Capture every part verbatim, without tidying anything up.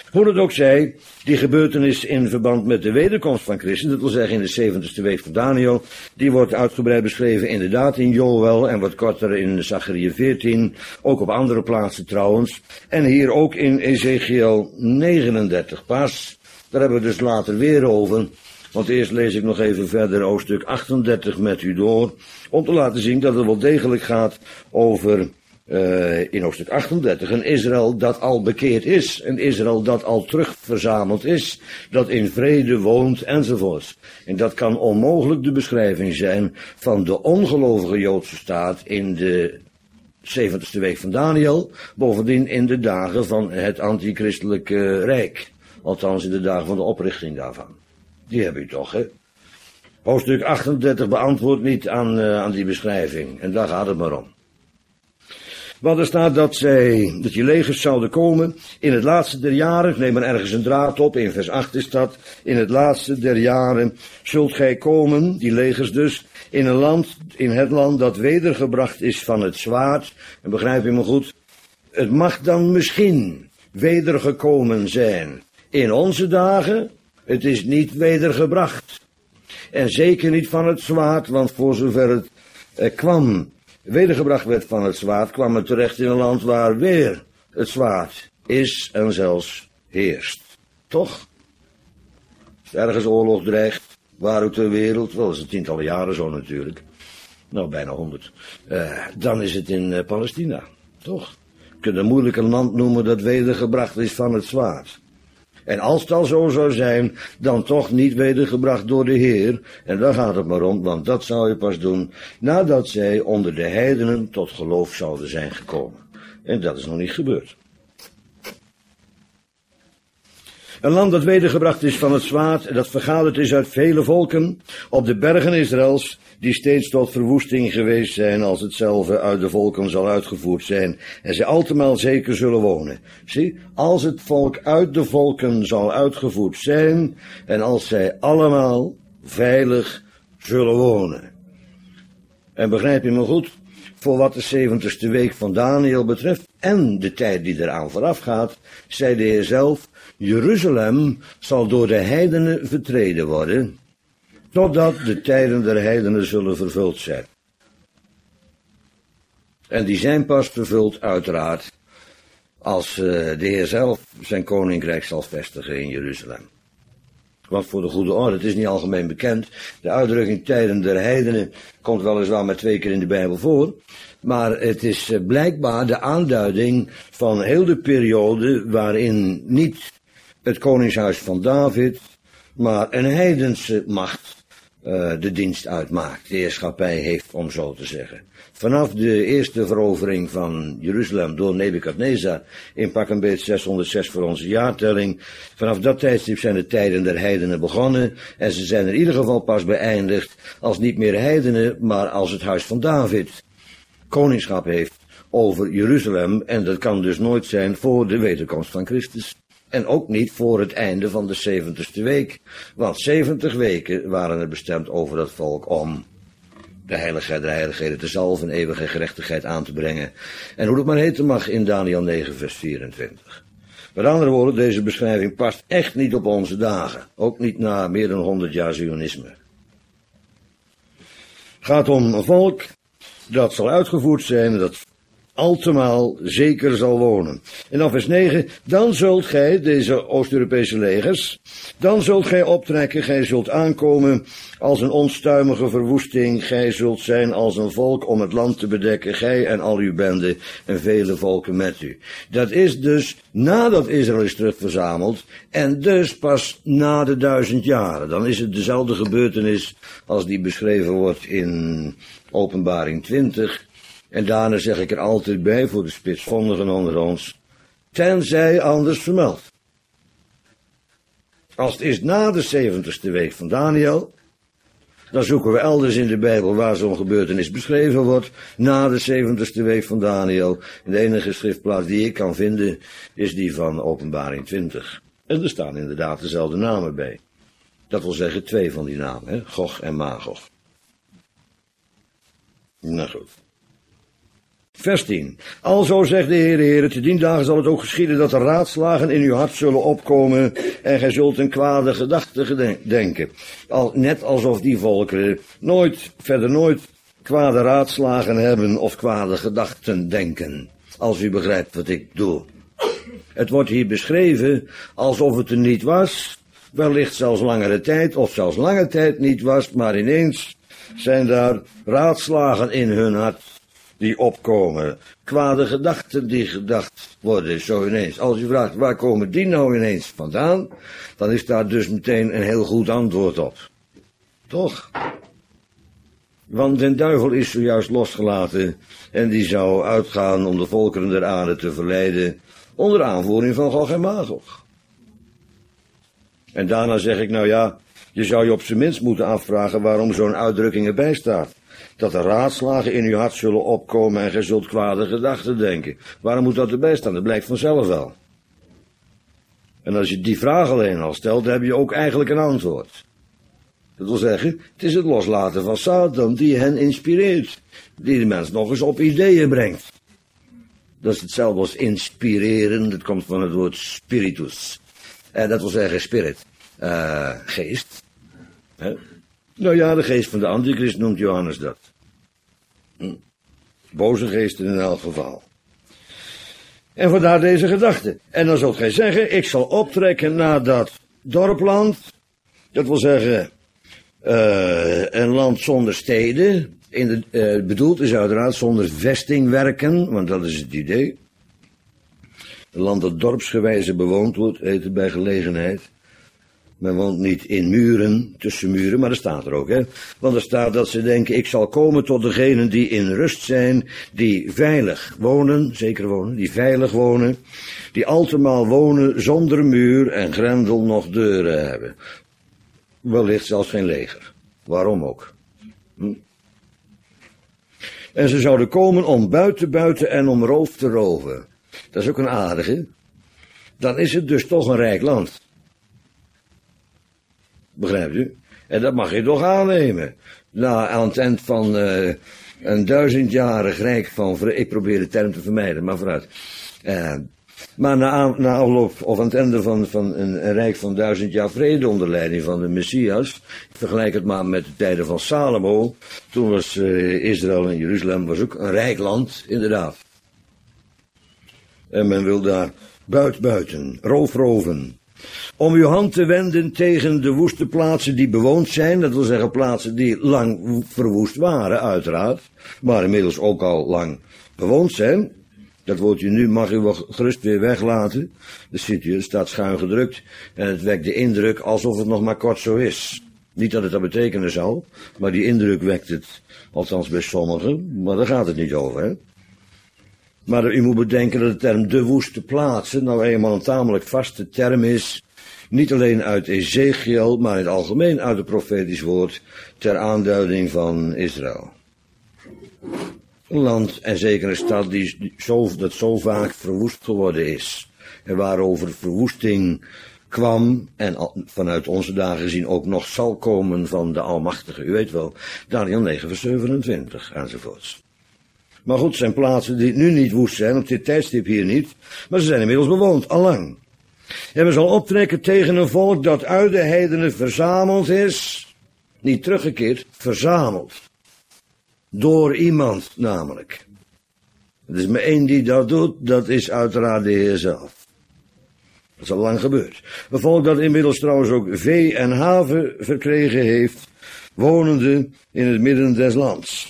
Hoe het ook zij, die gebeurtenis in verband met de wederkomst van Christus, dat wil zeggen in de zeventigste week van Daniel, die wordt uitgebreid beschreven inderdaad in Joël en wat korter in Zachariah veertien, ook op andere plaatsen trouwens, en hier ook in Ezekiel negenendertig pas. Daar hebben we dus later weer over, want eerst lees ik nog even verder hoofdstuk achtendertig met u door, om te laten zien dat het wel degelijk gaat over Uh, in hoofdstuk achtendertig, een Israël dat al bekeerd is, een Israël dat al terugverzameld is, dat in vrede woont enzovoorts. En dat kan onmogelijk de beschrijving zijn van de ongelovige Joodse staat in de zeventigste week van Daniel, bovendien in de dagen van het antichristelijke rijk, althans in de dagen van de oprichting daarvan. Die heb u toch, hè? Hoofdstuk achtendertig beantwoordt niet aan, uh, aan die beschrijving, en daar gaat het maar om. Want er staat dat, zij, dat die legers zouden komen in het laatste der jaren, ik neem er ergens een draad op, in vers acht is dat, in het laatste der jaren zult gij komen, die legers dus, in een land, in het land dat wedergebracht is van het zwaard, en begrijp je me goed, het mag dan misschien wedergekomen zijn in onze dagen, het is niet wedergebracht, en zeker niet van het zwaard, want voor zover het eh, kwam, wedergebracht werd van het zwaard, kwam het terecht in een land waar weer het zwaard is en zelfs heerst. Toch? Als ergens oorlog dreigt, waar ook ter wereld, wel is het tientallen jaren zo natuurlijk, nou bijna honderd, uh, dan is het in uh, Palestina. Toch? Je kunt een moeilijk een land noemen dat wedergebracht is van het zwaard. En als het al zo zou zijn, dan toch niet wedergebracht door de Heer. En daar gaat het maar om, want dat zou je pas doen nadat zij onder de heidenen tot geloof zouden zijn gekomen. En dat is nog niet gebeurd. Een land dat wedergebracht is van het zwaard en dat vergaderd is uit vele volken op de bergen Israëls, die steeds tot verwoesting geweest zijn als hetzelfde uit de volken zal uitgevoerd zijn en zij altemaal zeker zullen wonen. Zie, als het volk uit de volken zal uitgevoerd zijn en als zij allemaal veilig zullen wonen. En begrijp je me goed, voor wat de zeventigste week van Daniel betreft en de tijd die eraan vooraf gaat, zei de Heer zelf, Jeruzalem zal door de heidenen vertreden worden, totdat de tijden der heidenen zullen vervuld zijn. En die zijn pas vervuld uiteraard als uh, de Heer zelf zijn koninkrijk zal vestigen in Jeruzalem. Want voor de goede orde, het is niet algemeen bekend, de uitdrukking tijden der heidenen komt weliswaar maar twee keer in de Bijbel voor, maar het is uh, blijkbaar de aanduiding van heel de periode waarin niet het koningshuis van David, maar een heidense macht uh, de dienst uitmaakt, de heerschappij heeft, om zo te zeggen. Vanaf de eerste verovering van Jeruzalem door Nebukadnezar in pak een beet zeshonderdzes voor onze jaartelling, vanaf dat tijdstip zijn de tijden der heidenen begonnen en ze zijn in ieder geval pas beëindigd als niet meer heidenen, maar als het huis van David koningschap heeft over Jeruzalem en dat kan dus nooit zijn voor de wederkomst van Christus. En ook niet voor het einde van de zeventigste week. Want zeventig weken waren er bestemd over dat volk om de heiligheid der heiligheden te zalven, eeuwige gerechtigheid aan te brengen. En hoe het maar heten mag in Daniel negen vers vierentwintig. Met andere woorden, deze beschrijving past echt niet op onze dagen. Ook niet na meer dan honderd jaar Zionisme. Het gaat om een volk dat zal uitgevoerd zijn, dat altemaal zeker zal wonen. En dan vers negen, dan zult gij, deze Oost-Europese legers, dan zult gij optrekken, gij zult aankomen als een onstuimige verwoesting, gij zult zijn als een volk om het land te bedekken, gij en al uw bende en vele volken met u. Dat is dus nadat Israël is terugverzameld en dus pas na de duizend jaren. Dan is het dezelfde gebeurtenis als die beschreven wordt in Openbaring twintig. En daarna zeg ik er altijd bij, voor de spitsvondigen onder ons, tenzij anders vermeld. Als het is na de zeventigste week van Daniel, dan zoeken we elders in de Bijbel waar zo'n gebeurtenis beschreven wordt, na de zeventigste week van Daniel. En de enige schriftplaats die ik kan vinden, is die van Openbaring twintig. En er staan inderdaad dezelfde namen bij. Dat wil zeggen twee van die namen, hè? Gog en Magog. Nou goed. Vers tien. Alzo zegt de Heere, Heere, te dien dagen zal het ook geschieden dat er raadslagen in uw hart zullen opkomen en gij zult een kwade gedachte denken. Al, net alsof die volkeren nooit, verder nooit kwade raadslagen hebben of kwade gedachten denken. Als u begrijpt wat ik doe. Het wordt hier beschreven alsof het er niet was, wellicht zelfs langere tijd of zelfs lange tijd niet was, maar ineens zijn daar raadslagen in hun hart die opkomen. Kwade gedachten die gedacht worden, zo ineens. Als u vraagt, waar komen die nou ineens vandaan? Dan is daar dus meteen een heel goed antwoord op. Toch? Want de duivel is zojuist losgelaten en die zou uitgaan om de volkeren der aarde te verleiden onder aanvoering van Gog en Magog. En daarna zeg ik, nou ja, je zou je op zijn minst moeten afvragen waarom zo'n uitdrukking erbij staat. Dat er raadslagen in je hart zullen opkomen en gij zult kwade gedachten denken. Waarom moet dat erbij staan? Dat blijkt vanzelf wel. En als je die vraag alleen al stelt, dan heb je ook eigenlijk een antwoord. Dat wil zeggen, het is het loslaten van Satan die hen inspireert. Die de mens nog eens op ideeën brengt. Dat is hetzelfde als inspireren, dat komt van het woord spiritus. En dat wil zeggen spirit, uh, geest. He? Nou ja, de geest van de antichrist noemt Johannes dat. Hm. Boze geesten in elk geval. En vandaar deze gedachte. En dan zult gij zeggen, ik zal optrekken naar dat dorpland. Dat wil zeggen, uh, een land zonder steden. In de, uh, bedoeld is uiteraard zonder vestingwerken, want dat is het idee. Een land dat dorpsgewijze bewoond wordt, heet het bij gelegenheid. Men woont niet in muren, tussen muren, maar dat staat er ook, hè. Want er staat dat ze denken, ik zal komen tot degenen die in rust zijn, die veilig wonen, zeker wonen, die veilig wonen, die altemaal wonen zonder muur en grendel nog deuren hebben. Wellicht zelfs geen leger. Waarom ook? Hm? En ze zouden komen om buiten buiten en om roof te roven. Dat is ook een aardige. Dan is het dus toch een rijk land. Begrijpt u? En dat mag je toch aannemen. Na aan het eind van uh, een duizendjarig rijk van... Ik probeer de term te vermijden, maar vooruit. Uh, maar na, na afloop, of aan het einde van, van een, een rijk van duizend jaar vrede onder leiding van de Messias. Vergelijk het maar met de tijden van Salomo. Toen was uh, Israël en Jeruzalem was ook een rijk land, inderdaad. En men wil daar buiten buiten, roof roven. Om uw hand te wenden tegen de woeste plaatsen die bewoond zijn. Dat wil zeggen plaatsen die lang verwoest waren, uiteraard. Maar inmiddels ook al lang bewoond zijn. Dat woordje nu mag u wel gerust weer weglaten. Dat ziet u, het staat schuin gedrukt. En het wekt de indruk alsof het nog maar kort zo is. Niet dat het dat betekenen zou. Maar die indruk wekt het. Althans bij sommigen. Maar daar gaat het niet over, hè. Maar u moet bedenken dat de term de woeste plaatsen nou eenmaal een tamelijk vaste term is. Niet alleen uit Ezekiel, maar in het algemeen uit het profetisch woord ter aanduiding van Israël. Een land en zeker een stad die zo, dat zo vaak verwoest geworden is. En waarover verwoesting kwam en vanuit onze dagen gezien ook nog zal komen van de Almachtige. U weet wel, Daniël negen vers zevenentwintig enzovoorts. Maar goed, het zijn plaatsen die nu niet woest zijn, op dit tijdstip hier niet, maar ze zijn inmiddels bewoond, allang. En we zal optrekken tegen een volk dat uit de heidenen verzameld is, niet teruggekeerd, verzameld. Door iemand namelijk. Er is maar één die dat doet, dat is uiteraard de Heer zelf. Dat is al lang gebeurd. Een volk dat inmiddels trouwens ook vee en haven verkregen heeft, wonende in het midden des lands.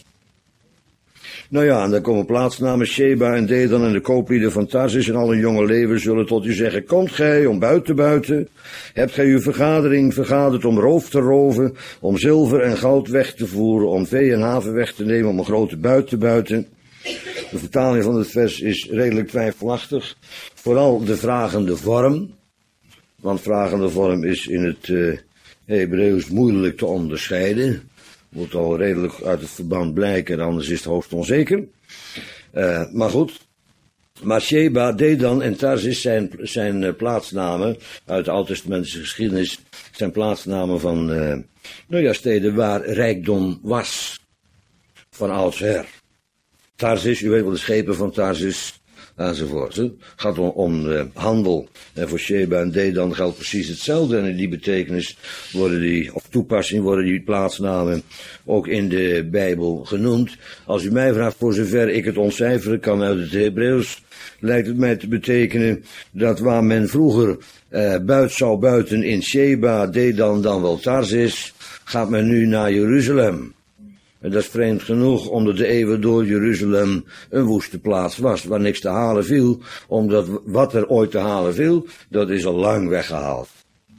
Nou ja, en dan komen plaatsnamen Sheba en Dedan en de kooplieden van Tarsis en alle jonge leeuwen zullen tot u zeggen, komt gij om buiten buiten, hebt gij uw vergadering vergaderd om roof te roven, om zilver en goud weg te voeren, om vee en haven weg te nemen, om een grote buit te buiten. De vertaling van het vers is redelijk twijfelachtig, vooral de vragende vorm, want vragende vorm is in het uh, Hebreeuws moeilijk te onderscheiden. Moet al redelijk uit het verband blijken, anders is het hoogst onzeker. Uh, maar goed. Maar Sheba, Dedan en Tarsis zijn, zijn uh, plaatsnamen uit de Oud-testamentische geschiedenis. Zijn plaatsnamen van, uh, nou ja, steden waar rijkdom was. Van oudsher. Tarsis, u weet wel, de schepen van Tarsis, enzovoort. Het gaat om, om uh, handel. En voor Sheba en Dedan geldt precies hetzelfde. En in die betekenis worden die, of toepassing, worden die plaatsnamen ook in de Bijbel genoemd. Als u mij vraagt, voor zover ik het ontcijferen kan uit het Hebreeuws, lijkt het mij te betekenen dat waar men vroeger uh, buit zou buiten in Sheba, Dedan, dan wel Tarsis, gaat men nu naar Jeruzalem. En dat is vreemd genoeg, omdat de eeuwen door Jeruzalem een woeste plaats was, waar niks te halen viel, omdat wat er ooit te halen viel, dat is al lang weggehaald.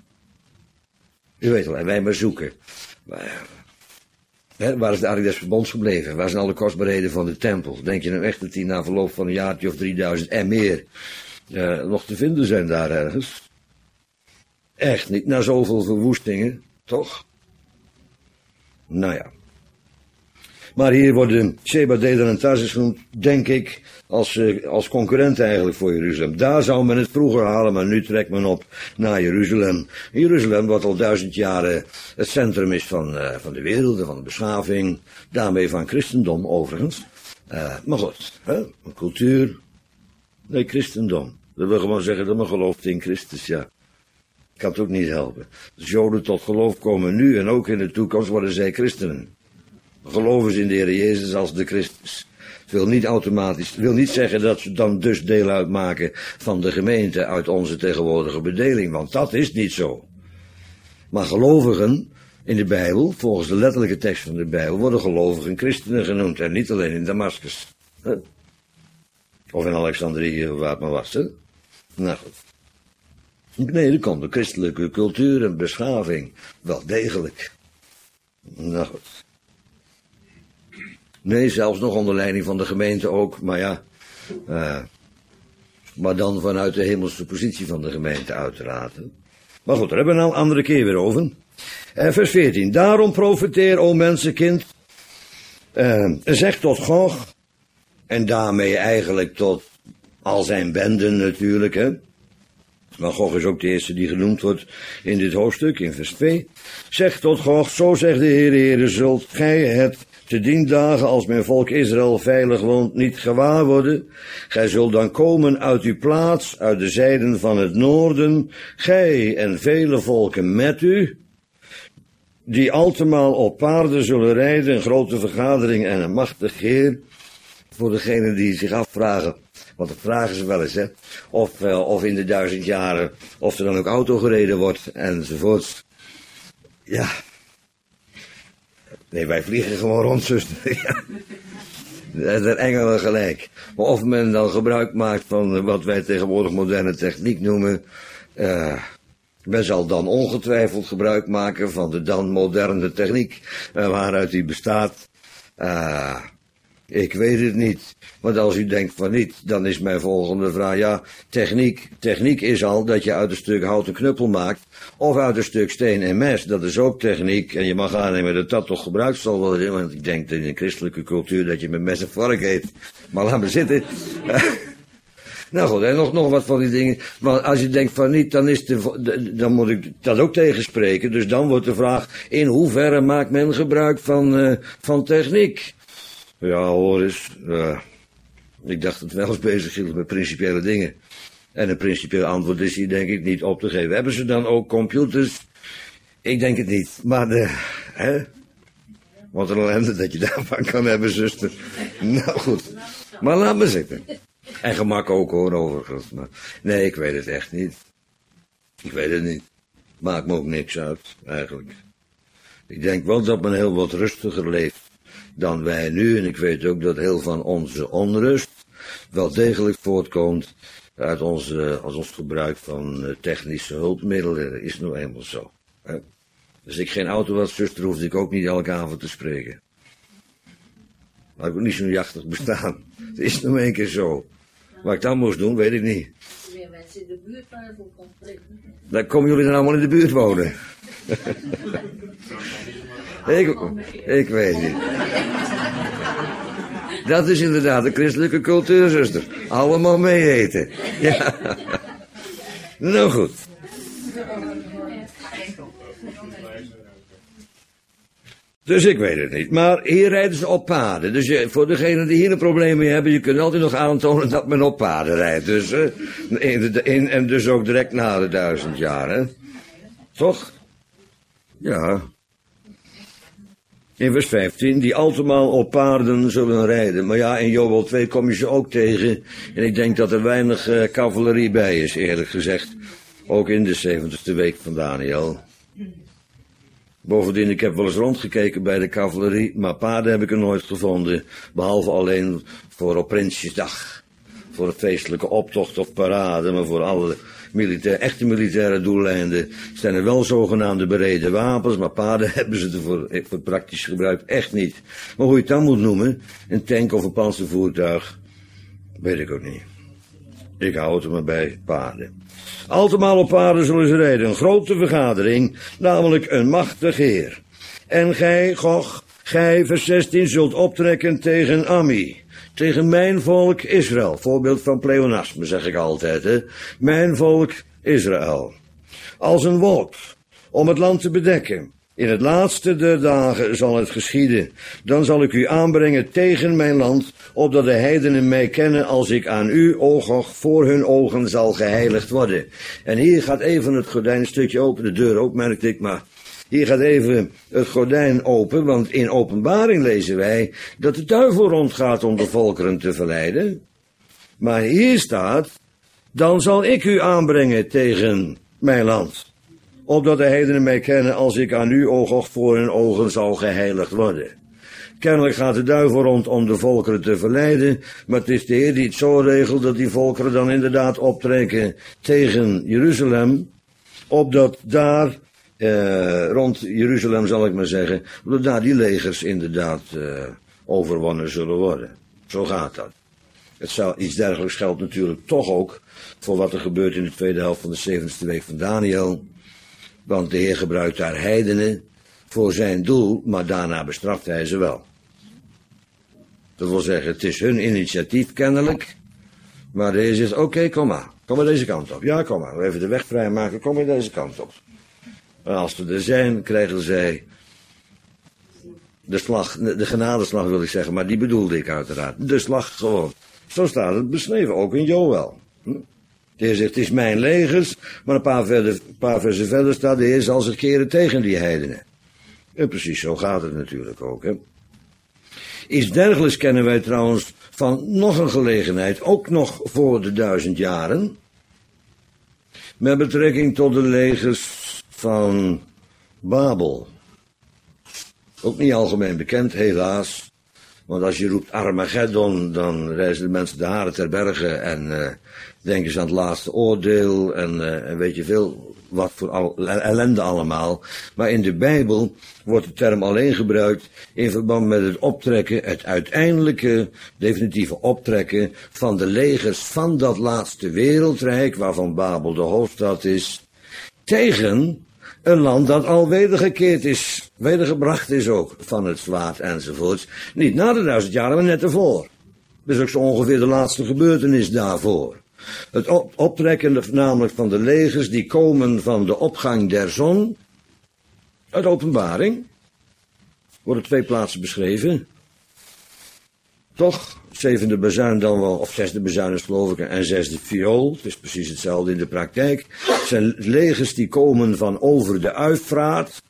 U weet wel, en wij maar zoeken. Maar, hè, waar is de Ark des Verbonds gebleven? Waar zijn alle kostbaarheden van de tempel? Denk je nou echt dat die na verloop van een jaartje of drieduizend en meer uh, nog te vinden zijn daar ergens? Echt niet, na zoveel verwoestingen, toch? Nou ja. Maar hier worden Sheba, Dedan en Tarsis genoemd, denk ik, als, uh, als concurrent eigenlijk voor Jeruzalem. Daar zou men het vroeger halen, maar nu trekt men op naar Jeruzalem. Jeruzalem, wat al duizend jaren het centrum is van, uh, van de wereld, van de beschaving, daarmee van christendom overigens. Uh, maar goed, hè? Cultuur, nee, christendom. Dat wil gewoon zeggen dat men gelooft in Christus, ja. Kan het ook niet helpen. Als Joden tot geloof komen nu en ook in de toekomst worden zij christenen. Geloven ze in de Heer Jezus als de Christus. Het wil niet automatisch, wil niet zeggen dat ze dan dus deel uitmaken van de gemeente uit onze tegenwoordige bedeling, want dat is niet zo. Maar gelovigen in de Bijbel, volgens de letterlijke tekst van de Bijbel, worden gelovigen christenen genoemd en niet alleen in Damascus. Hè? Of in Alexandrië, waar het maar was. Hè? Nou goed. Nee, er komt de christelijke cultuur en beschaving wel degelijk. Nou goed. Nee, zelfs nog onder leiding van de gemeente ook, maar ja, uh, maar dan vanuit de hemelse positie van de gemeente uiteraard. Hè. Maar goed, daar hebben we een andere keer weer over. Uh, vers veertien, daarom profeteer, o mensenkind, uh, zeg tot Gog, en daarmee eigenlijk tot al zijn benden natuurlijk, hè. Maar Gog is ook de eerste die genoemd wordt in dit hoofdstuk, in vers twee. Zeg tot Gog, zo zegt de Heer, Heere, zult gij het te dien dagen, als mijn volk Israël veilig woont, niet gewaar worden. Gij zult dan komen uit uw plaats, uit de zijden van het noorden, gij en vele volken met u, die altemaal op paarden zullen rijden, een grote vergadering en een machtig Heer. Voor degenen die zich afvragen, want dat vragen ze wel eens, hè, of, uh, of in de duizend jaren, of er dan ook auto gereden wordt, enzovoorts. Ja. Nee, wij vliegen gewoon rond, zuster. Ja. Dat is engelen gelijk. Maar of men dan gebruik maakt van wat wij tegenwoordig moderne techniek noemen, uh, men zal dan ongetwijfeld gebruik maken van de dan moderne techniek, uh, waaruit die bestaat. Uh, ik weet het niet. Want als u denkt van niet, dan is mijn volgende vraag, ja, techniek, techniek is al dat je uit een stuk hout een knuppel maakt, of uit een stuk steen en mes, dat is ook techniek, en je mag aannemen dat dat toch gebruikt zal worden, want ik denk in een christelijke cultuur dat je met mes en vork eet, maar laat me zitten. Nou goed, en nog, nog wat van die dingen, maar als je denkt van niet, dan is de, dan moet ik dat ook tegenspreken, dus dan wordt de vraag, in hoeverre maakt men gebruik van, uh, van techniek? Ja, hoor eens, uh, ik dacht dat het wel eens bezig hield met principiële dingen. En een principieel antwoord is hier denk ik niet op te geven. Hebben ze dan ook computers? Ik denk het niet. Maar de, hè? Wat een ellende dat je daarvan kan hebben, zuster. Nou goed, maar laat me zitten. En gemak ook hoor, overigens. Maar nee, ik weet het echt niet. Ik weet het niet. Maakt me ook niks uit, eigenlijk. Ik denk wel dat men heel wat rustiger leeft dan wij nu. En ik weet ook dat heel van onze onrust wel degelijk voortkomt uit onze, als ons gebruik van technische hulpmiddelen. Dat is nou eenmaal zo. Hè? Als ik geen auto had, zuster, hoefde ik ook niet elke avond te spreken. Maar ik ook niet zo'n jachtig bestaan. Het is nou een keer zo. Wat ik dan moest doen, weet ik niet. Meer mensen in de buurt waar je voor kon spreken. Dan komen jullie dan allemaal in de buurt wonen. ik, ik weet niet. Dat is inderdaad de christelijke cultuur, zuster. Allemaal mee eten. Ja. Nou goed. Dus ik weet het niet. Maar hier rijden ze op paarden. Dus je, voor degenen die hier een probleem mee hebben, je kunt altijd nog aantonen dat men op paarden rijdt. Dus, uh, in, in, en dus ook direct na de duizend jaar, hè. Toch? Ja. In vers vijftien, die altemaal op paarden zullen rijden. Maar ja, in Joël twee kom je ze ook tegen. En ik denk dat er weinig uh, cavalerie bij is, eerlijk gezegd. Ook in de zeventigste week van Daniel. Bovendien, ik heb wel eens rondgekeken bij de cavalerie, maar paarden heb ik er nooit gevonden. Behalve alleen voor op Prinsjesdag. Voor een feestelijke optocht of parade, maar voor alle militair, echte militaire doeleinden zijn er wel zogenaamde bereden wapens, maar paarden hebben ze er voor, voor praktisch gebruik echt niet. Maar hoe je het dan moet noemen, een tank of een panzervoertuig, weet ik ook niet. Ik hou het er maar bij paarden. Altemaal op paarden zullen ze rijden, een grote vergadering, namelijk een machtig heer. En gij, Gog, gij, vers zestien, zult optrekken tegen Ammi, tegen mijn volk Israël. Voorbeeld van pleonasme, zeg ik altijd, hè. Mijn volk Israël. Als een wolk, om het land te bedekken. In het laatste der dagen zal het geschieden. Dan zal ik u aanbrengen tegen mijn land, opdat de heidenen mij kennen als ik aan u, o Gog, voor hun ogen zal geheiligd worden. En hier gaat even het gordijnstukje open, de deur ook, merkte ik, maar hier gaat even het gordijn open, want in Openbaring lezen wij dat de duivel rondgaat om de volkeren te verleiden. Maar hier staat, dan zal ik u aanbrengen tegen mijn land, opdat de heidenen mij kennen als ik aan u, o Gog, voor hun ogen zal geheiligd worden. Kennelijk gaat de duivel rond om de volkeren te verleiden, maar het is de Heer die het zo regelt dat die volkeren dan inderdaad optrekken tegen Jeruzalem, opdat daar, eh, rond Jeruzalem zal ik maar zeggen, opdat daar die legers inderdaad eh, overwonnen zullen worden. Zo gaat dat. Het zou, iets dergelijks geldt natuurlijk toch ook voor wat er gebeurt in de tweede helft van de zeventigste week van Daniel. Want de Heer gebruikt daar heidenen voor zijn doel, maar daarna bestraft hij ze wel. Dat wil zeggen, het is hun initiatief kennelijk. Maar de Heer zegt, oké, okay, kom maar. Kom maar deze kant op. Ja, kom maar. We even de weg vrijmaken, kom maar deze kant op. En als we er zijn, krijgen zij de slag, de genadeslag wil ik zeggen, maar die bedoelde ik uiteraard. De slag gewoon. Zo staat het beschreven, ook in Joël. Hm? De Heer zegt, het is mijn legers, maar een paar, verder, een paar versen verder staat, de Heer zal zich keren tegen die heidenen. En precies zo gaat het natuurlijk ook, hè. Iets dergelijks kennen wij trouwens van nog een gelegenheid, ook nog voor de duizend jaren, met betrekking tot de legers van Babel. Ook niet algemeen bekend, helaas. Want als je roept Armageddon, dan reizen de mensen de haren ter berge en uh, denken ze aan het laatste oordeel en, uh, en weet je veel wat voor al, ellende allemaal. Maar in de Bijbel wordt de term alleen gebruikt in verband met het optrekken, het uiteindelijke, definitieve optrekken van de legers van dat laatste wereldrijk, waarvan Babel de hoofdstad is, tegen een land dat al wedergekeerd is, wedergebracht is ook van het zwaard enzovoorts. Niet na de duizend jaren, maar net ervoor. Dat is ook zo ongeveer de laatste gebeurtenis daarvoor. Het op optrekken namelijk van de legers die komen van de opgang der zon. Uit Openbaring worden twee plaatsen beschreven. Toch, zevende bazuin dan wel, of zesde bazuin is geloof ik, en zesde viool. Het is precies hetzelfde in de praktijk. Het zijn legers die komen van over de Uifraat.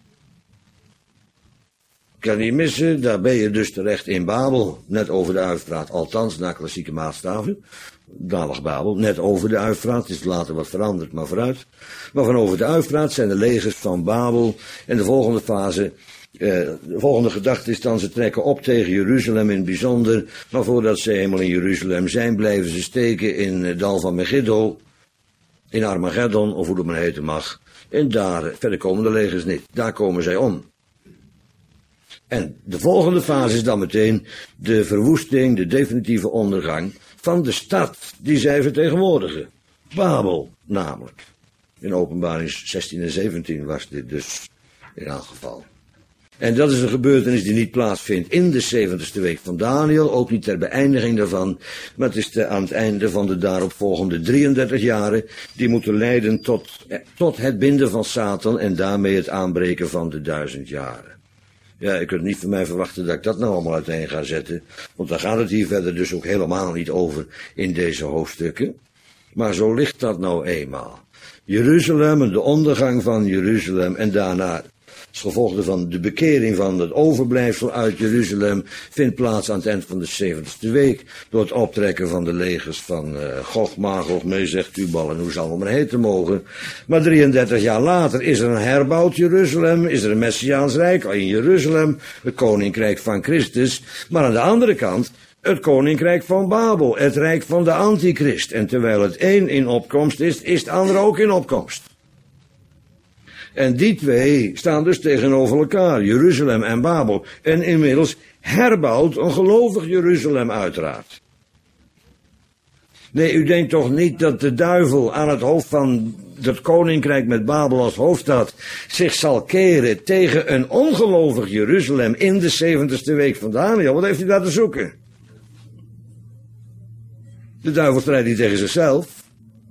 Kan niet missen, daar ben je dus terecht in Babel, net over de Uifraat, althans naar klassieke maatstaven. Dalig Babel, net over de Uifraat, het is later wat veranderd, maar vooruit. Maar van over de Uifraat zijn de legers van Babel. En de volgende fase, eh, de volgende gedachte is dan, ze trekken op tegen Jeruzalem in het bijzonder. Maar voordat ze eenmaal in Jeruzalem zijn, blijven ze steken in het dal van Megiddo, in Armageddon, of hoe dat maar heten mag. En daar, verder komen de legers niet, daar komen zij om. En de volgende fase is dan meteen de verwoesting, de definitieve ondergang van de stad die zij vertegenwoordigen. Babel namelijk. In Openbaring zestien en zeventien was dit dus in elk geval. En dat is een gebeurtenis die niet plaatsvindt in de zeventigste week van Daniel, ook niet ter beëindiging daarvan, maar het is de, aan het einde van de daaropvolgende drieëndertig jaren, die moeten leiden tot, tot het binden van Satan en daarmee het aanbreken van de duizend jaren. Ja, je kunt niet van mij verwachten dat ik dat nou allemaal uiteen ga zetten. Want daar gaat het hier verder dus ook helemaal niet over in deze hoofdstukken. Maar zo ligt dat nou eenmaal. Jeruzalem en de ondergang van Jeruzalem en daarna als gevolg van de bekering van het overblijfsel uit Jeruzalem vindt plaats aan het eind van de zeventigste week door het optrekken van de legers van uh, Gog, Magog, Mezeg, Tubal en hoe zal het maar heten mogen. Maar drieëndertig jaar later is er een herbouwd Jeruzalem, is er een Messiaans Rijk in Jeruzalem, het koninkrijk van Christus, maar aan de andere kant het koninkrijk van Babel, het rijk van de antichrist. En terwijl het een in opkomst is, is het andere ook in opkomst. En die twee staan dus tegenover elkaar, Jeruzalem en Babel. En inmiddels herbouwt een gelovig Jeruzalem uiteraard. Nee, u denkt toch niet dat de duivel aan het hoofd van het koninkrijk met Babel als hoofdstad zich zal keren tegen een ongelovig Jeruzalem in de zeventigste week van Daniel? Wat heeft hij daar te zoeken? De duivel strijdt niet tegen zichzelf.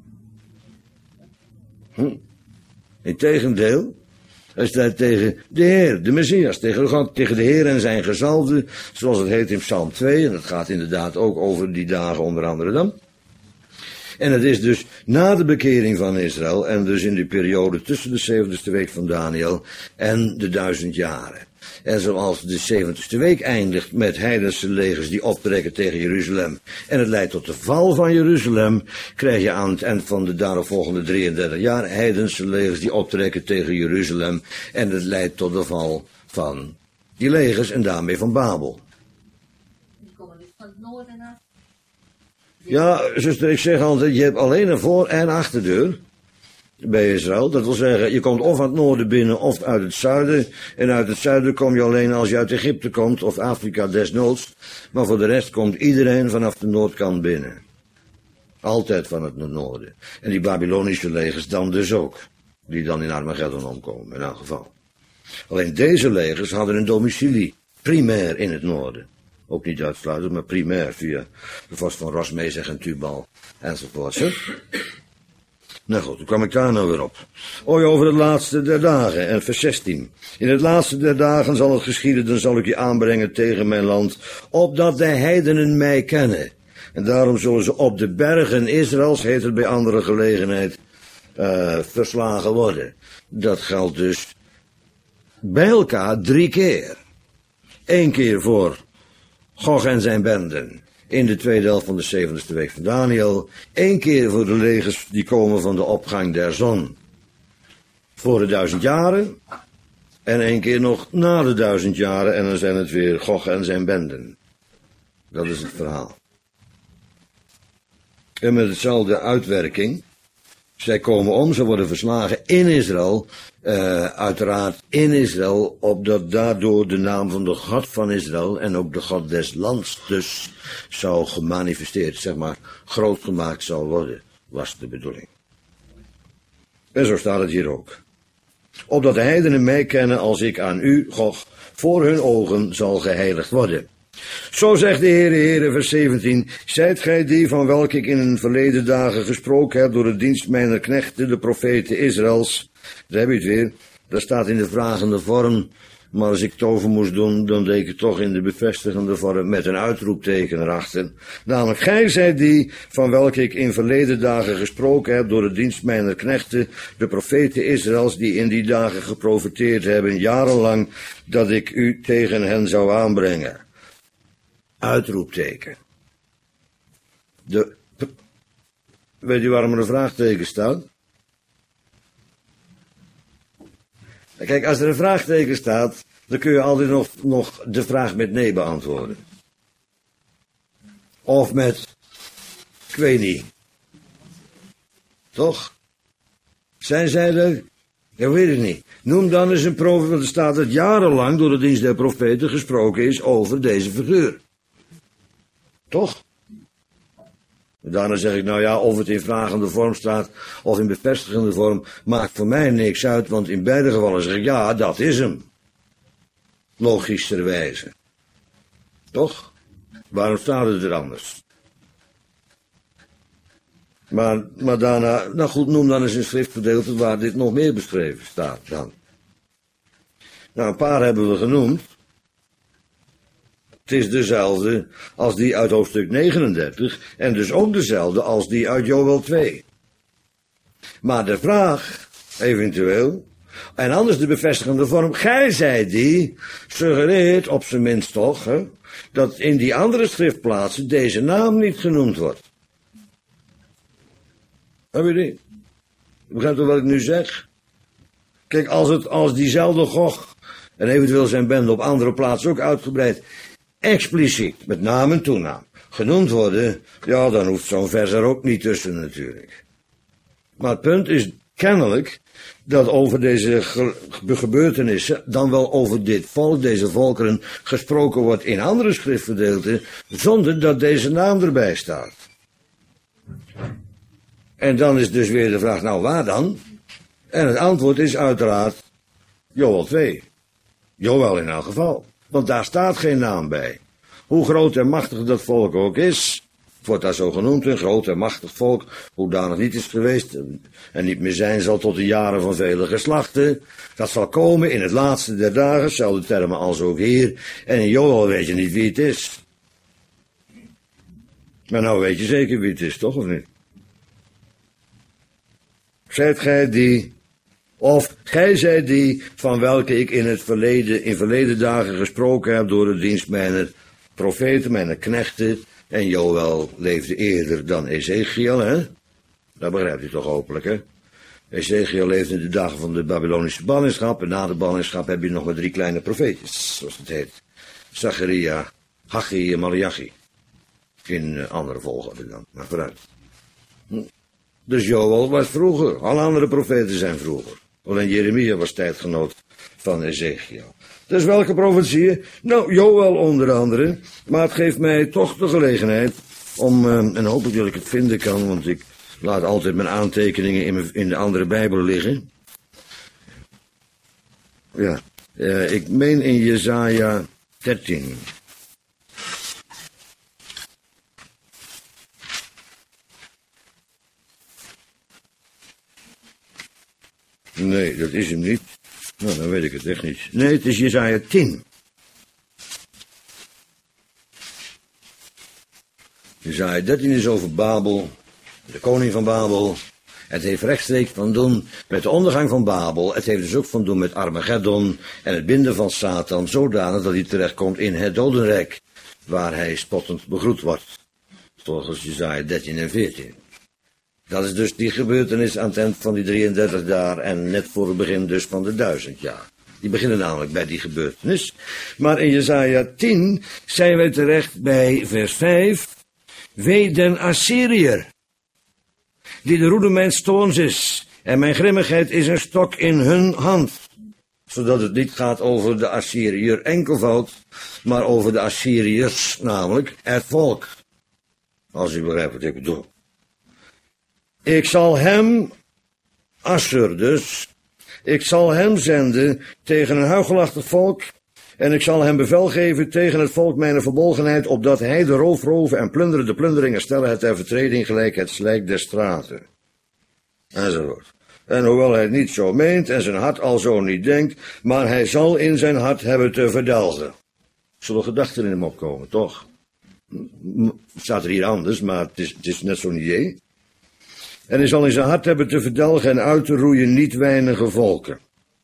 Hm. Integendeel, hij strijdt tegen de Heer, de Messias, tegen God, tegen de Heer en zijn gezalfde, zoals het heet in Psalm twee, en dat gaat inderdaad ook over die dagen onder andere dan. En het is dus na de bekering van Israël, en dus in die periode tussen de zeventigste week van Daniel en de duizend jaren. En zoals de zeventigste week eindigt met heidense legers die optrekken tegen Jeruzalem. En het leidt tot de val van Jeruzalem. Krijg je aan het eind van de daaropvolgende drieëndertig jaar heidense legers die optrekken tegen Jeruzalem. En het leidt tot de val van die legers en daarmee van Babel. Die komen dus van het noorden af. Ja, zuster, ik zeg altijd, je hebt alleen een voor- en achterdeur bij Israël. Dat wil zeggen, je komt of aan het noorden binnen of uit het zuiden. En uit het zuiden kom je alleen als je uit Egypte komt, of Afrika desnoods. Maar voor de rest komt iedereen vanaf de noordkant binnen. Altijd van het noorden. En die Babylonische legers dan dus ook. Die dan in Armageddon omkomen, in elk geval. Alleen deze legers hadden een domicilie, primair in het noorden. Ook niet uitsluitend, maar primair via de vorst van Ros, Mezeg en Tubal enzovoort. Hè? Nou goed, toen kwam ik daar nou weer op. Oei, over het laatste der dagen, en vers zestien. In het laatste der dagen zal het geschieden, dan zal ik je aanbrengen tegen mijn land, opdat de heidenen mij kennen. En daarom zullen ze op de bergen Israëls, heet het bij andere gelegenheid, uh, verslagen worden. Dat geldt dus bij elkaar drie keer. Eén keer voor Gog en zijn benden in de tweede helft van de zeventigste week van Daniel. Eén keer voor de legers die komen van de opgang der zon voor de duizend jaren. En één keer nog na de duizend jaren en dan zijn het weer Gog en zijn benden. Dat is het verhaal. En met hetzelfde uitwerking. Zij komen om, ze worden verslagen in Israël, uh, uiteraard in Israël, opdat daardoor de naam van de God van Israël en ook de God des lands dus zou gemanifesteerd, zeg maar, groot gemaakt zou worden, was de bedoeling. En zo staat het hier ook. Opdat de heidenen mij kennen als ik aan u, Gog, voor hun ogen zal geheiligd worden. Zo zegt de Heere, Heere, vers zeventien, zijt gij die van welke ik in een verleden dagen gesproken heb door de dienst mijner knechten, de profeten Israëls. Daar heb je het weer, dat staat in de vragende vorm, maar als ik het over moest doen, dan deed ik het toch in de bevestigende vorm met een uitroepteken erachter. Namelijk, gij zijt die van welke ik in verleden dagen gesproken heb door de dienst mijner knechten, de profeten Israëls, die in die dagen geprofeteerd hebben, jarenlang, dat ik u tegen hen zou aanbrengen. Uitroepteken. De, weet u waarom er een vraagteken staat? Kijk, als er een vraagteken staat, dan kun je altijd nog, nog de vraag met nee beantwoorden. Of met, ik weet niet. Toch? Zijn zij er? Ja, weet ik niet. Noem dan eens een profeet, want er staat dat jarenlang door de dienst der profeten gesproken is over deze figuur. Toch? Daarna zeg ik, nou ja, of het in vragende vorm staat of in bevestigende vorm, maakt voor mij niks uit, want in beide gevallen zeg ik, ja, dat is hem. Logischerwijze. Toch? Waarom staat het er anders? Maar, maar daarna, nou goed, noem dan eens een schriftgedeelte waar dit nog meer beschreven staat dan. Nou, een paar hebben we genoemd. Het is dezelfde als die uit hoofdstuk negenendertig en dus ook dezelfde als die uit Joël twee. Maar de vraag, eventueel, en anders de bevestigende vorm, gij zij die, suggereert op zijn minst toch, hè, dat in die andere schriftplaatsen deze naam niet genoemd wordt. Heb je die? Begrijpt u wat ik nu zeg? Kijk, als het als diezelfde Gog en eventueel zijn bende op andere plaatsen ook uitgebreid, expliciet, met naam en toenaam, genoemd worden, ja, dan hoeft zo'n vers er ook niet tussen natuurlijk. Maar het punt is kennelijk dat over deze ge gebeurtenissen, dan wel over dit volk, deze volkeren, gesproken wordt in andere schriftgedeelten, zonder dat deze naam erbij staat. En dan is dus weer de vraag, nou waar dan? En het antwoord is uiteraard Joël twee. Joël in elk geval. Want daar staat geen naam bij. Hoe groot en machtig dat volk ook is, wordt daar zo genoemd, een groot en machtig volk, hoedanig niet is geweest en niet meer zijn zal tot de jaren van vele geslachten. Dat zal komen in het laatste der dagen, dezelfde termen als ook hier. En in Joël weet je niet wie het is. Maar nou weet je zeker wie het is, toch of niet? Zijt gij die, of gij zijt die, van welke ik in het verleden, in verleden dagen gesproken heb door de dienst mijner profeten, mijner knechten, en Joël leefde eerder dan Ezekiel, hè? Dat begrijpt u toch hopelijk, hè? Ezekiel leefde in de dagen van de Babylonische ballingschap, en na de ballingschap heb je nog maar drie kleine profeetjes, zoals het heet. Zacharia, Haggai en Malachi. In uh, andere volgorde dan, maar vooruit. Hm. Dus Joël was vroeger, alle andere profeten zijn vroeger. Alleen Jeremia was tijdgenoot van Ezekiel. Dus welke profetieën? Nou, Joël onder andere. Maar het geeft mij toch de gelegenheid om, uh, en hopelijk dat ik het vinden kan, want ik laat altijd mijn aantekeningen in, mijn, in de andere Bijbel liggen. Ja, uh, ik meen in Jesaja dertien. Nee, dat is hem niet. Nou, dan weet ik het echt niet. Nee, het is Jesaja tien. Jesaja dertien is over Babel, de koning van Babel. Het heeft rechtstreeks van doen met de ondergang van Babel. Het heeft dus ook van doen met Armageddon en het binden van Satan, zodanig dat hij terechtkomt in het dodenrijk, waar hij spottend begroet wordt. Volgens Jesaja dertien en veertien. Dat is dus die gebeurtenis aan het eind van die drieëndertig jaar en net voor het begin dus van de duizend jaar. Die beginnen namelijk bij die gebeurtenis. Maar in Jesaja tien zijn wij terecht bij vers vijf. Wee den Assyriër, die de roede mijns toorns is, en mijn grimmigheid is een stok in hun hand. Zodat het niet gaat over de Assyriër enkelvoud, maar over de Assyriërs, namelijk het volk. Als u begrijpt wat ik bedoel. Ik zal hem, Assur dus, ik zal hem zenden tegen een huichelachtig volk, en ik zal hem bevel geven tegen het volk mijn verbolgenheid, opdat hij de roof roven en plunderen de plunderingen stellen het ter vertreding gelijk het slijk der straten. Enzovoort. En hoewel hij het niet zo meent en zijn hart al zo niet denkt, maar hij zal in zijn hart hebben te verdelgen. Zullen gedachten in hem opkomen, toch? Het staat er hier anders, maar het is, het is net zo'n idee. En hij zal in zijn hart hebben te verdelgen en uit te roeien niet weinige volken.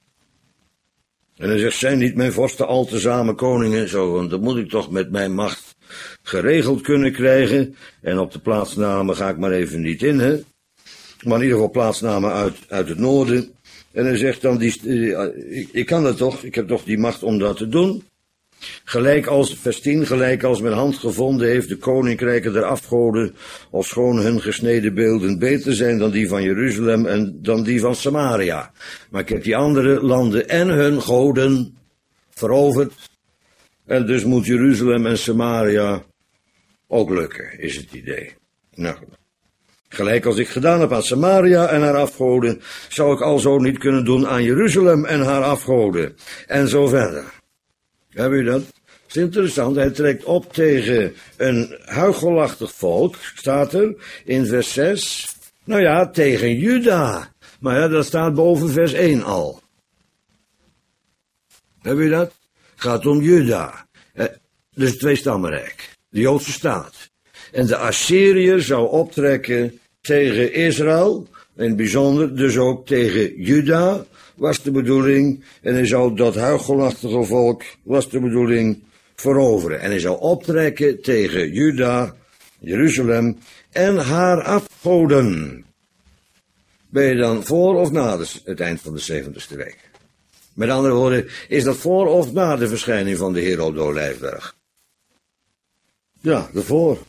En hij zegt, zijn niet mijn vorsten al tezamen koningen? Zo, want dat moet ik toch met mijn macht geregeld kunnen krijgen. En op de plaatsnamen ga ik maar even niet in, hè. Maar in ieder geval plaatsnamen uit, uit het noorden. En hij zegt dan, die, uh, ik, ik kan dat toch, ik heb toch die macht om dat te doen. Gelijk als, vers tien, gelijk als mijn hand gevonden heeft de koninkrijken der afgoden, ofschoon hun gesneden beelden beter zijn dan die van Jeruzalem en dan die van Samaria. Maar ik heb die andere landen en hun goden veroverd. En dus moet Jeruzalem en Samaria ook lukken, is het idee. Nou, gelijk als ik gedaan heb aan Samaria en haar afgoden, zou ik alzo niet kunnen doen aan Jeruzalem en haar afgoden. En zo verder. Heb je dat? Het is interessant, hij trekt op tegen een huichelachtig volk, staat er in vers zes. Nou ja, tegen Juda. Maar ja, dat staat boven vers één al. Heb je dat? Het gaat om Juda. Dus het tweestammenrijk, de Joodse staat. En de Assyriër zou optrekken tegen Israël, in het bijzonder dus ook tegen Juda, was de bedoeling. En hij zou dat huichelachtige volk, was de bedoeling, veroveren. En hij zou optrekken tegen Juda, Jeruzalem en haar afgoden. Ben je dan voor of na het eind van de zeventigste week? Met andere woorden, is dat voor of na de verschijning van de Heer op de Olijfberg? Ja, ervoor.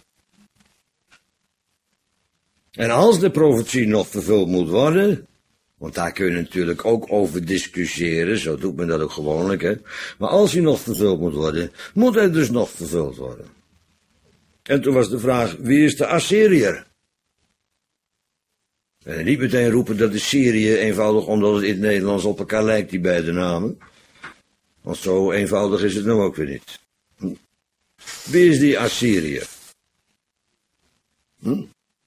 En als de profetie nog vervuld moet worden, want daar kun je natuurlijk ook over discussiëren, zo doet men dat ook gewoonlijk, hè. Maar als hij nog vervuld moet worden, moet hij dus nog vervuld worden. En toen was de vraag, wie is de Assyriër? En niet meteen roepen dat is Syrië, eenvoudig omdat het in het Nederlands op elkaar lijkt, die beide namen. Want zo eenvoudig is het nou ook weer niet. Hm? Wie is die Assyriër? Hm?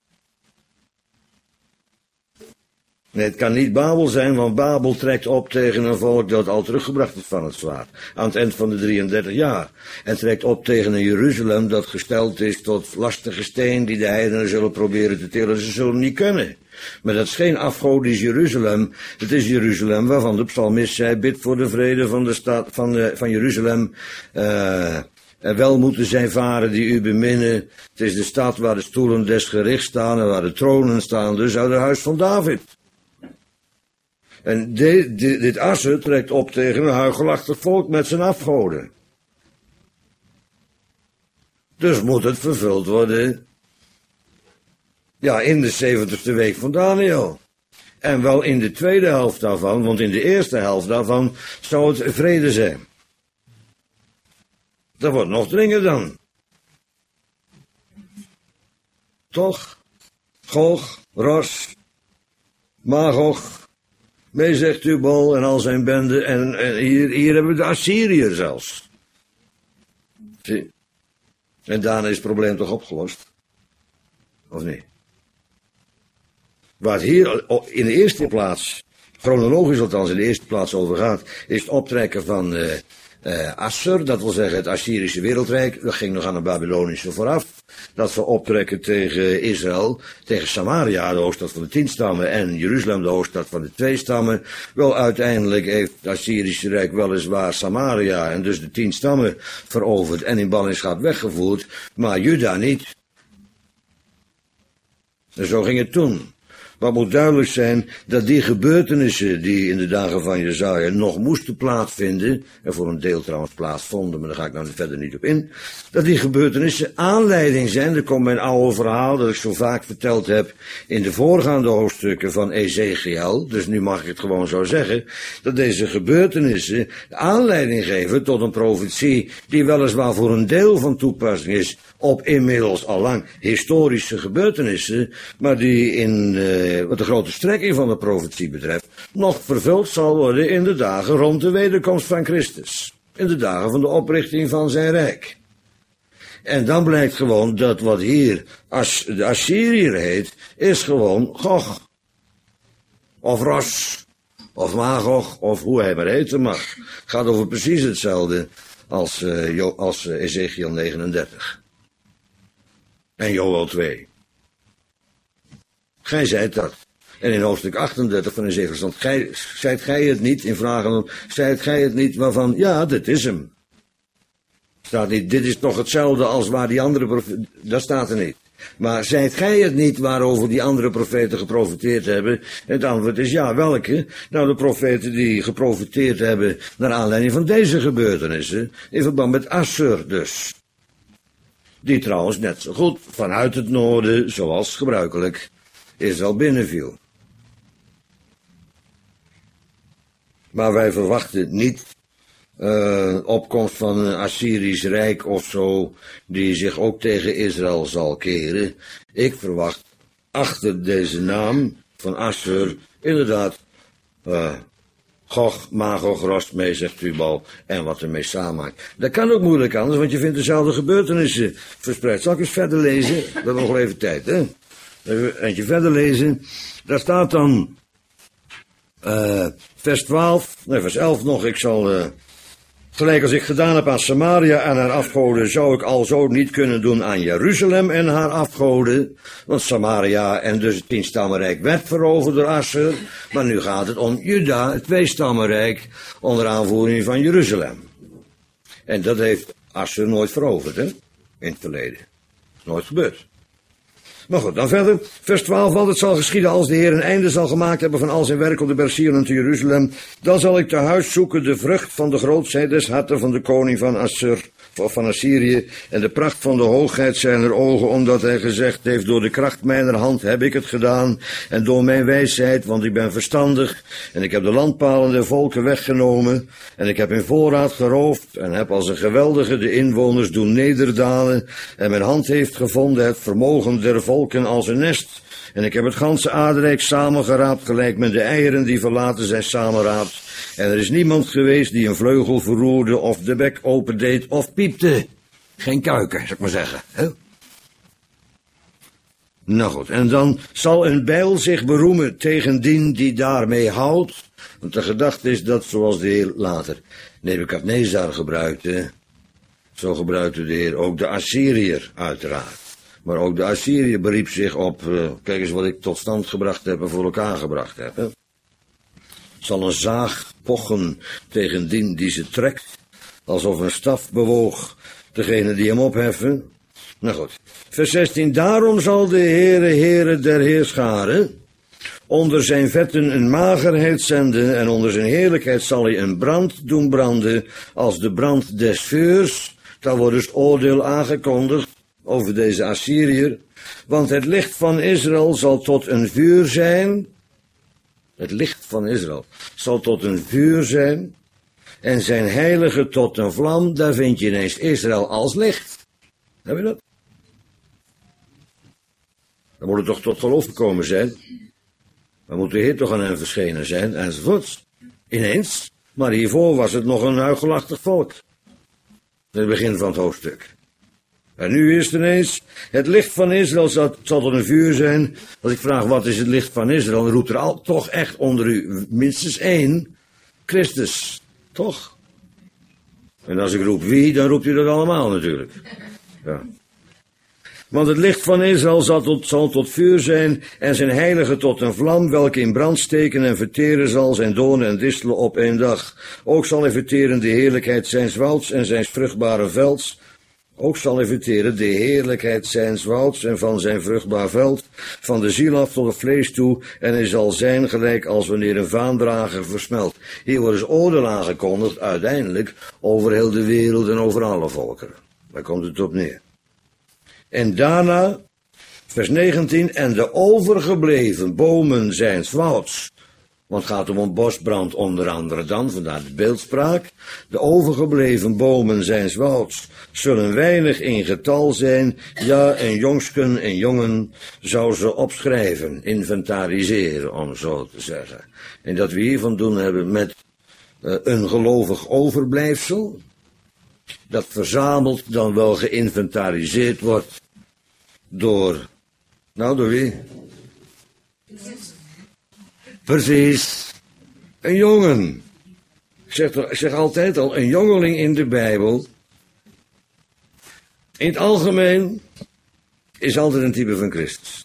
Nee, het kan niet Babel zijn, want Babel trekt op tegen een volk dat al teruggebracht is van het zwaard. Aan het eind van de drieëndertig jaar. En trekt op tegen een Jeruzalem dat gesteld is tot lastige steen die de heidenen zullen proberen te tillen. Ze zullen niet kunnen. Maar dat is geen afgodisch Jeruzalem. Het is Jeruzalem waarvan de psalmist zei, bid voor de vrede van de stad van, de, van Jeruzalem. Uh, Er wel moeten zij varen die u beminnen. Het is de stad waar de stoelen des gerichts staan en waar de tronen staan, dus uit het huis van David. En de, de, dit Asser trekt op tegen een huichelachtig volk met zijn afgoden. Dus moet het vervuld worden, ja, in de zeventigste week van Daniel. En wel in de tweede helft daarvan, want in de eerste helft daarvan zou het vrede zijn. Dat wordt nog dringender dan. Toch? Gog, Ros, Magog, Mezech, Tubal en al zijn benden. En, en hier, hier hebben we de Assyriër zelfs. Zie. En daarna is het probleem toch opgelost? Of niet? Waar het hier in de eerste plaats, chronologisch althans in de eerste plaats over gaat, is het optrekken van uh, uh, Assur, dat wil zeggen het Assyrische wereldrijk. Dat ging nog aan de Babylonische vooraf. Dat ze optrekken tegen Israël, tegen Samaria, de hoofdstad van de tien stammen, en Jeruzalem, de hoofdstad van de twee stammen. Wel, uiteindelijk heeft het Assyrische Rijk weliswaar Samaria en dus de tien stammen veroverd en in ballingschap weggevoerd, maar Juda niet. En zo ging het toen. Maar het moet duidelijk zijn dat die gebeurtenissen die in de dagen van Jesaja nog moesten plaatsvinden, en voor een deel trouwens plaatsvonden, maar daar ga ik nou verder niet op in, dat die gebeurtenissen aanleiding zijn. Er komt mijn oude verhaal dat ik zo vaak verteld heb in de voorgaande hoofdstukken van Ezekiel, dus nu mag ik het gewoon zo zeggen, dat deze gebeurtenissen aanleiding geven tot een profetie die weliswaar voor een deel van toepassing is op inmiddels allang historische gebeurtenissen, maar die in uh, wat de grote strekking van de profetie betreft, nog vervuld zal worden in de dagen rond de wederkomst van Christus. In de dagen van de oprichting van zijn rijk. En dan blijkt gewoon dat wat hier As, de Assyriër heet, is gewoon Gog. Of Ros. Of Magog. Of hoe hij maar heten mag. Gaat over precies hetzelfde als, uh, als uh, Ezekiel negenendertig. En Joël twee. Gij zijt dat. En in hoofdstuk achtendertig van Ezekiel stond, gij, zijt gij het niet, in vragen, zijt gij het niet waarvan, ja, dit is hem. Staat niet, dit is toch hetzelfde als waar die andere profeten, dat staat er niet. Maar zijt gij het niet waarover die andere profeten geprofeteerd hebben? En het antwoord is ja, welke? Nou, de profeten die geprofeteerd hebben naar aanleiding van deze gebeurtenissen, in verband met Assur dus. Die trouwens net zo goed vanuit het noorden, zoals gebruikelijk, Israël binnenviel. Maar wij verwachten niet uh, opkomst van een Assyrisch Rijk of zo, die zich ook tegen Israël zal keren. Ik verwacht achter deze naam van Assur inderdaad uh, Gog, Magog, Ros, Mezech, Tubal en wat ermee samenhangt. Dat kan ook moeilijk anders, want je vindt dezelfde gebeurtenissen verspreid. Zal ik eens verder lezen? We hebben nog wel even tijd, hè? Even eentje verder lezen. Daar staat dan uh, vers twaalf, nee vers elf nog. Ik zal uh, Gelijk als ik gedaan heb aan Samaria en haar afgoden, zou ik alzo niet kunnen doen aan Jeruzalem en haar afgoden. Want Samaria en dus het tienstammenrijk werd veroverd door Assur. Maar nu gaat het om Juda, het tweestammenrijk, onder aanvoering van Jeruzalem. En dat heeft Assur nooit veroverd, hè? In het verleden. Nooit gebeurd. Maar goed, dan verder. Vers twaalf, want het zal geschieden als de Heer een einde zal gemaakt hebben van al zijn werk op de Bersieren te Jeruzalem. Dan zal ik te huis zoeken de vrucht van de grootsheid des harten van de koning van Assur, of van Assyrië, en de pracht van de hoogheid zijner ogen, omdat hij gezegd heeft, door de kracht mijner hand heb ik het gedaan, en door mijn wijsheid, want ik ben verstandig, en ik heb de landpalen der volken weggenomen, en ik heb in voorraad geroofd, en heb als een geweldige de inwoners doen nederdalen, en mijn hand heeft gevonden het vermogen der volken als een nest, en ik heb het ganse aardrijk samengeraapt, gelijk met de eieren die verlaten zijn samenraapt. En er is niemand geweest die een vleugel verroerde, of de bek opendeed, of piepte. Geen kuiken, zou ik maar zeggen. Hè? Nou goed, en dan zal een bijl zich beroemen tegen dien die daarmee houdt. Want de gedachte is dat, zoals de Heer later Nebukadnezar gebruikte, zo gebruikte de Heer ook de Assyriër uiteraard. Maar ook de Assyriër beriep zich op, uh, kijk eens wat ik tot stand gebracht heb en voor elkaar gebracht heb. Hè? Zal een zaag pochen tegen dien die ze trekt, alsof een staf bewoog degene die hem opheffen. Nou goed, vers zestien, daarom zal de Heere, Heere der Heerscharen, onder zijn vetten een magerheid zenden, en onder zijn heerlijkheid zal hij een brand doen branden, als de brand des vuurs. Daar wordt dus oordeel aangekondigd over deze Assyriër, want het licht van Israël zal tot een vuur zijn. Het licht van Israël zal tot een vuur zijn, en zijn heilige tot een vlam. Daar vind je ineens Israël als licht. Heb je dat? Dan moet het toch tot geloof gekomen zijn. Dan moet de Heer toch aan hen verschenen zijn, enzovoorts. Ineens. Maar hiervoor was het nog een huichelachtig volk. In het begin van het hoofdstuk. En nu is het ineens, het licht van Israël zal, zal tot een vuur zijn. Als ik vraag, wat is het licht van Israël? Dan roept er al toch echt onder u minstens één, Christus. Toch? En als ik roep wie, dan roept u dat allemaal natuurlijk. Ja. Want het licht van Israël zal tot, zal tot vuur zijn, en zijn heilige tot een vlam, welke in brand steken en verteren zal zijn doornen en distelen op één dag. Ook zal hij verteren de heerlijkheid zijns wouds en zijns vruchtbare velds. Ook zal hij verteren de heerlijkheid zijns wouds en van zijn vruchtbaar veld, van de ziel af tot het vlees toe, en hij zal zijn gelijk als wanneer een vaandrager versmelt. Hier wordt dus oordeel aangekondigd, uiteindelijk, over heel de wereld en over alle volkeren. Daar komt het op neer. En daarna, vers negentien, en de overgebleven bomen zijns wouds. Want het gaat om een bosbrand onder andere dan, vandaar de beeldspraak. De overgebleven bomen zijns wouds zullen weinig in getal zijn. Ja, een jongsken en jongen zou ze opschrijven, inventariseren, om zo te zeggen. En dat we hiervan doen hebben met uh, een gelovig overblijfsel, dat verzameld dan wel geïnventariseerd wordt door, nou door wie? Precies, een jongen. Ik zeg, ik zeg altijd al, een jongeling in de Bijbel, in het algemeen, is altijd een type van Christus.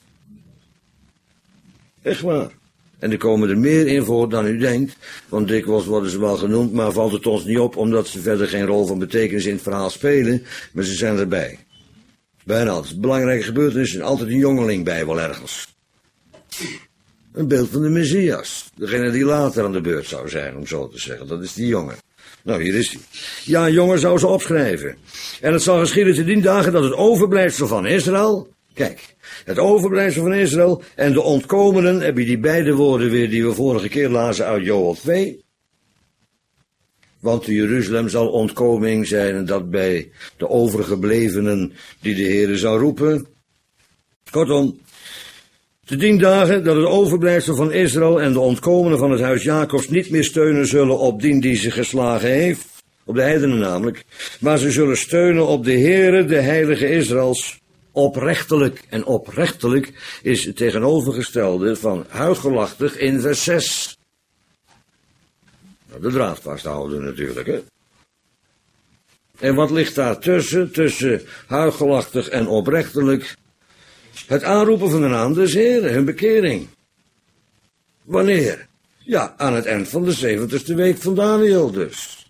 Echt waar. En er komen er meer in voor dan u denkt, want dikwijls worden ze wel genoemd, maar valt het ons niet op, omdat ze verder geen rol van betekenis in het verhaal spelen, maar ze zijn erbij. Bijna altijd. Belangrijke gebeurtenis is altijd een jongeling bij wel ergens. Een beeld van de Messias. Degene die later aan de beurt zou zijn, om zo te zeggen. Dat is die jongen. Nou, hier is hij. Ja, een jongen zou ze opschrijven. En het zal geschieden te dien dagen dat het overblijfsel van Israël, kijk, het overblijfsel van Israël en de ontkomenen, heb je die beide woorden weer die we vorige keer lazen uit Joël twee. Want te Jeruzalem zal ontkoming zijn en dat bij de overgeblevenen die de Heere zal roepen. Kortom, te dien dagen dat het overblijfsel van Israël en de ontkomenen van het huis Jacobs niet meer steunen zullen op dien die ze geslagen heeft, op de heidenen namelijk, maar ze zullen steunen op de Heere, de heilige Israëls, oprechtelijk. En oprechtelijk is het tegenovergestelde van huichelachtig in vers zes. Nou, de draad vasthouden natuurlijk, hè. En wat ligt daar tussen, tussen huichelachtig en oprechtelijk? Het aanroepen van de naam des Heren, hun bekering. Wanneer? Ja, aan het eind van de zeventigste week van Daniel dus.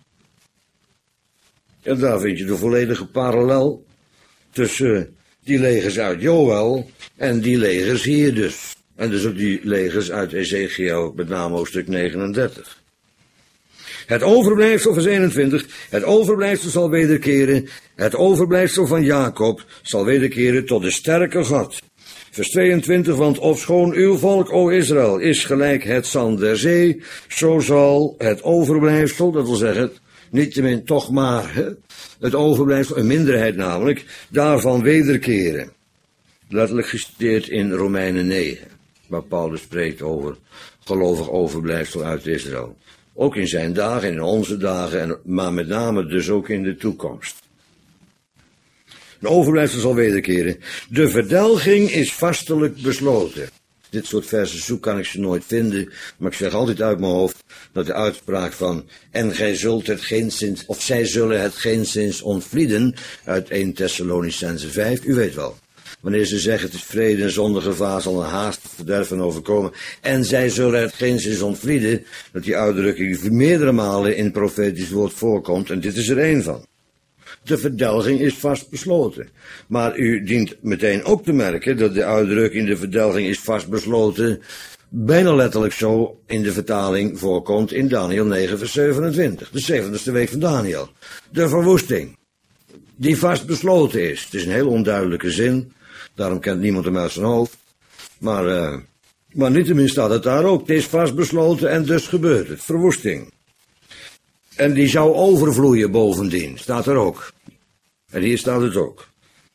En daar vind je de volledige parallel tussen die legers uit Joël en die legers hier dus. En dus ook die legers uit Ezekiel, met name hoofdstuk negenendertig. Het overblijfsel, vers eenentwintig, het overblijfsel zal wederkeren, het overblijfsel van Jacob zal wederkeren tot de sterke God. Vers tweeëntwintig, want ofschoon uw volk, o Israël, is gelijk het zand der zee, zo zal het overblijfsel, dat wil zeggen, niettemin toch maar, hè, het overblijfsel, een minderheid namelijk, daarvan wederkeren. Letterlijk geciteerd in Romeinen negen, waar Paulus spreekt over gelovig overblijfsel uit Israël. Ook in zijn dagen, in onze dagen, en, maar met name dus ook in de toekomst. De overblijfsel zal wederkeren. De verdelging is vastelijk besloten. Dit soort versen zoek kan ik ze nooit vinden, maar ik zeg altijd uit mijn hoofd dat de uitspraak van en gij zult het geenszins, of zij zullen het geenszins ontvlieden, uit eerste Thessalonicenzen vijf, u weet wel. Wanneer ze zeggen, het is vrede en zonder gevaar zal een haast verderven overkomen. En zij zullen het geenszins ontvlieden, dat die uitdrukking meerdere malen in het profetisch woord voorkomt. En dit is er één van. De verdelging is vast besloten. Maar u dient meteen ook te merken dat de uitdrukking de verdelging is vast besloten bijna letterlijk zo in de vertaling voorkomt in Daniel negen vers zevenentwintig. De zeventigste week van Daniel. De verwoesting. Die vast besloten is. Het is een heel onduidelijke zin. Daarom kent niemand hem uit zijn hoofd. Maar, uh, maar niettemin staat het daar ook. Het is vast besloten en dus gebeurt het. Verwoesting. En die zou overvloeien bovendien. Staat er ook. En hier staat het ook.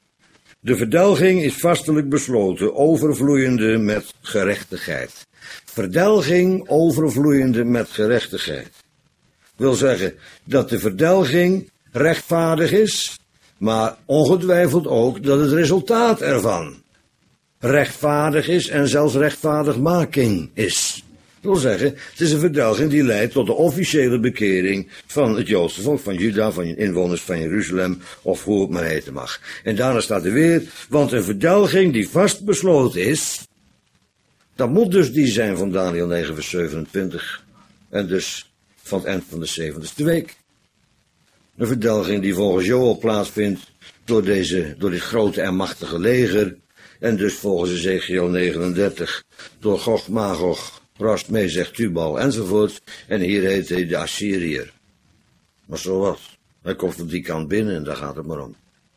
De verdelging is vastelijk besloten, overvloeiende met gerechtigheid. Verdelging overvloeiende met gerechtigheid. Wil zeggen dat de verdelging rechtvaardig is, maar ongetwijfeld ook dat het resultaat ervan rechtvaardig is en zelfs rechtvaardigmaking is. Dat wil zeggen, het is een verdelging die leidt tot de officiële bekering van het Joodse volk, van Juda, van inwoners van Jeruzalem, of hoe het maar heten mag. En daarna staat er weer, want een verdelging die vast besloten is, dat moet dus die zijn van Daniel negen vers zevenentwintig, en dus van het eind van de zeventigste week. Een verdelging die volgens Joël plaatsvindt door, deze, door dit grote en machtige leger, en dus volgens Ezekiel negenendertig door Gog, Magog, Rast, Mezech, Tubal enzovoort. En hier heet hij de Assyriër. Maar zo wat. Hij komt van die kant binnen en daar gaat het maar om.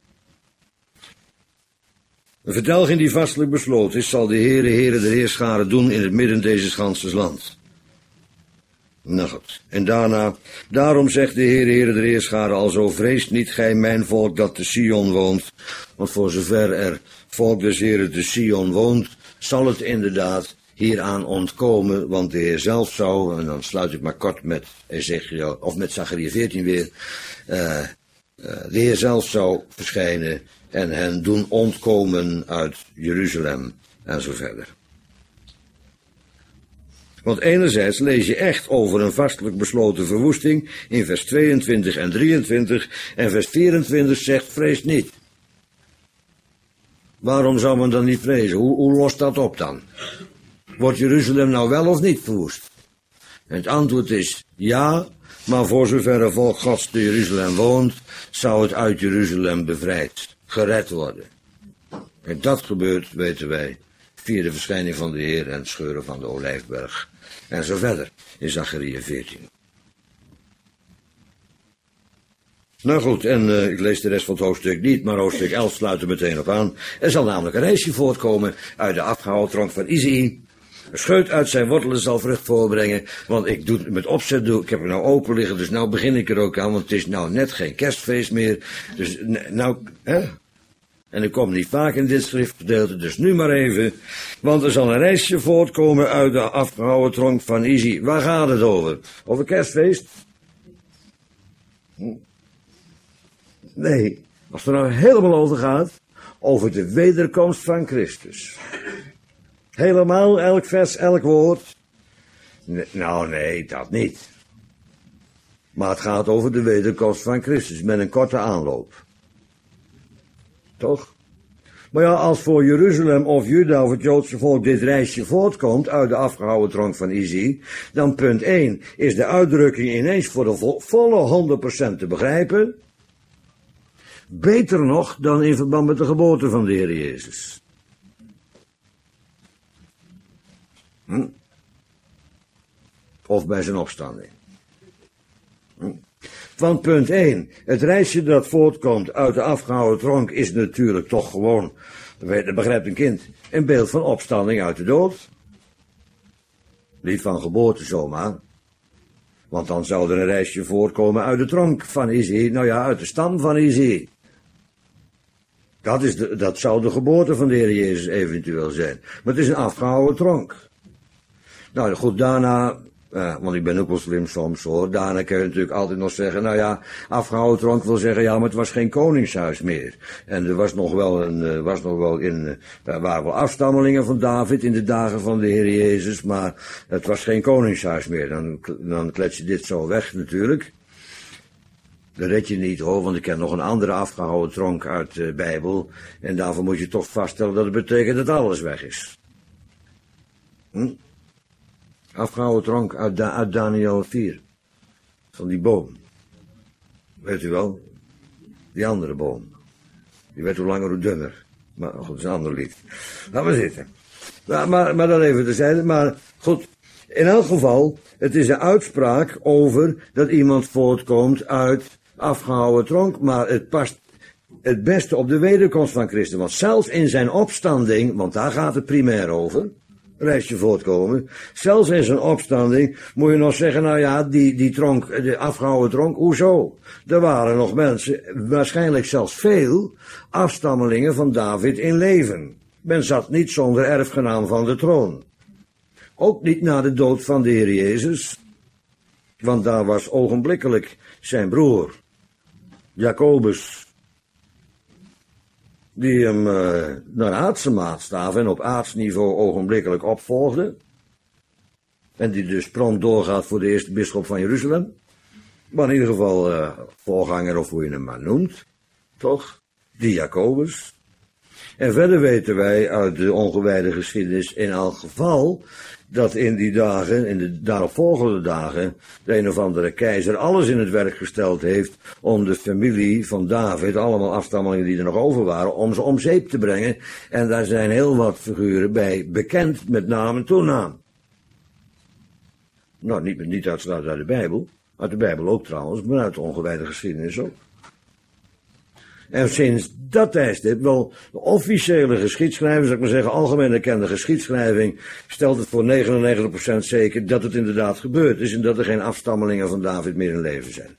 Een verdelging die vastelijk besloten is, zal de Heere, Heere der Heerscharen doen in het midden deze ganses land. Nou goed. En daarna, daarom zegt de Heere, Heere der Heerscharen alzo, vreest niet gij mijn volk dat te Sion woont, want voor zover er volk des Heeren te Sion woont, zal het inderdaad hieraan ontkomen, want de Heer zelf zou, en dan sluit ik maar kort met Ezekiel, of met Zacharia veertien weer, uh, uh, de Heer zelf zou verschijnen en hen doen ontkomen uit Jeruzalem en zo verder. Want enerzijds lees je echt over een vastelijk besloten verwoesting in vers tweeëntwintig en drieëntwintig en vers vierentwintig zegt vrees niet. Waarom zou men dan niet vrezen? Hoe, hoe lost dat op dan? Wordt Jeruzalem nou wel of niet verwoest? En het antwoord is ja, maar voor zover er volk Gods te Jeruzalem woont, zou het uit Jeruzalem bevrijd, gered worden. En dat gebeurt, weten wij, via de verschijning van de Heer en het scheuren van de olijfberg. En zo verder in Zacharia veertien. Nou goed, en uh, ik lees de rest van het hoofdstuk niet, maar hoofdstuk elf sluit er meteen op aan. Er zal namelijk een reisje voortkomen uit de afgehouden tronk van Isaïe. Een scheut uit zijn wortelen zal vrucht voorbrengen, want ik doe het met opzet, doe, ik heb het nou open liggen, dus nou begin ik er ook aan, want het is nou net geen kerstfeest meer. Dus nou, hè? En ik kom niet vaak in dit schriftgedeelte, dus nu maar even. Want er zal een reisje voortkomen uit de afgehouden tronk van Isaïe. Waar gaat het over? Over kerstfeest? Nee, als het er nou helemaal over gaat, over de wederkomst van Christus. Helemaal, elk vers, elk woord. Nee, nou nee, dat niet. Maar het gaat over de wederkomst van Christus, met een korte aanloop. Toch? Maar ja, als voor Jeruzalem of Juda of het Joodse volk dit reisje voortkomt uit de afgehouden tronk van Izzi, dan punt één is de uitdrukking ineens voor de vo volle honderd procent te begrijpen. Beter nog dan in verband met de geboorte van de Heer Jezus. Hm? Of bij zijn opstanding. Hm? Want punt één, het reisje dat voortkomt uit de afgehouden tronk is natuurlijk toch gewoon, dat begrijpt een kind, een beeld van opstanding uit de dood. Niet van geboorte zomaar. Want dan zou er een reisje voortkomen uit de tronk van Izzi, nou ja, uit de stam van Izzi. Dat, is de, dat zou de geboorte van de Heer Jezus eventueel zijn. Maar het is een afgehouden tronk. Nou goed, daarna, eh, want ik ben ook wel slim soms hoor, daarna kun je natuurlijk altijd nog zeggen, nou ja, afgehouden tronk wil zeggen, ja, maar het was geen koningshuis meer. En er was nog wel een, uh, was nog wel in, uh, er waren wel afstammelingen van David in de dagen van de Heer Jezus, maar het was geen koningshuis meer. Dan, dan klets je dit zo weg natuurlijk. Dat red je niet hoor, want ik ken nog een andere afgehouden tronk uit de Bijbel. En daarvoor moet je toch vaststellen dat het betekent dat alles weg is. Hm? Afgehouden tronk uit, da uit Daniel vier. Van die boom. Weet u wel? Die andere boom. Die werd hoe langer hoe dunner. Maar goed, dat is een ander lied. Laten we zitten. Maar, maar, maar dan even terzijde. Maar goed, in elk geval, het is een uitspraak over dat iemand voortkomt uit afgehouden tronk. Maar het past het beste op de wederkomst van Christus. Want zelfs in zijn opstanding, want daar gaat het primair over, reisje voortkomen. Zelfs in zijn opstanding moet je nog zeggen, nou ja, die, die tronk, de afgehouden tronk, hoezo? Er waren nog mensen, waarschijnlijk zelfs veel, afstammelingen van David in leven. Men zat niet zonder erfgenaam van de troon. Ook niet na de dood van de Heer Jezus, want daar was ogenblikkelijk zijn broer, Jacobus, die hem uh, naar aardse maatstaven en op aardsniveau ogenblikkelijk opvolgde. En die dus prompt doorgaat voor de eerste bisschop van Jeruzalem. Maar in ieder geval uh, voorganger of hoe je hem maar noemt. Toch? Die Jacobus. En verder weten wij uit de ongewijde geschiedenis in elk geval dat in die dagen, in de daaropvolgende dagen, de een of andere keizer alles in het werk gesteld heeft om de familie van David, allemaal afstammelingen die er nog over waren, om ze om zeep te brengen. En daar zijn heel wat figuren bij bekend met naam en toenaam. Nou, niet, niet uitsluitend uit de Bijbel, uit de Bijbel ook trouwens, maar uit de ongewijde geschiedenis ook. En sinds dat tijdstip, wel de officiële geschiedschrijving, zou ik maar zeggen, algemeen erkende geschiedschrijving, stelt het voor negenennegentig procent zeker dat het inderdaad gebeurd is en dat er geen afstammelingen van David meer in leven zijn.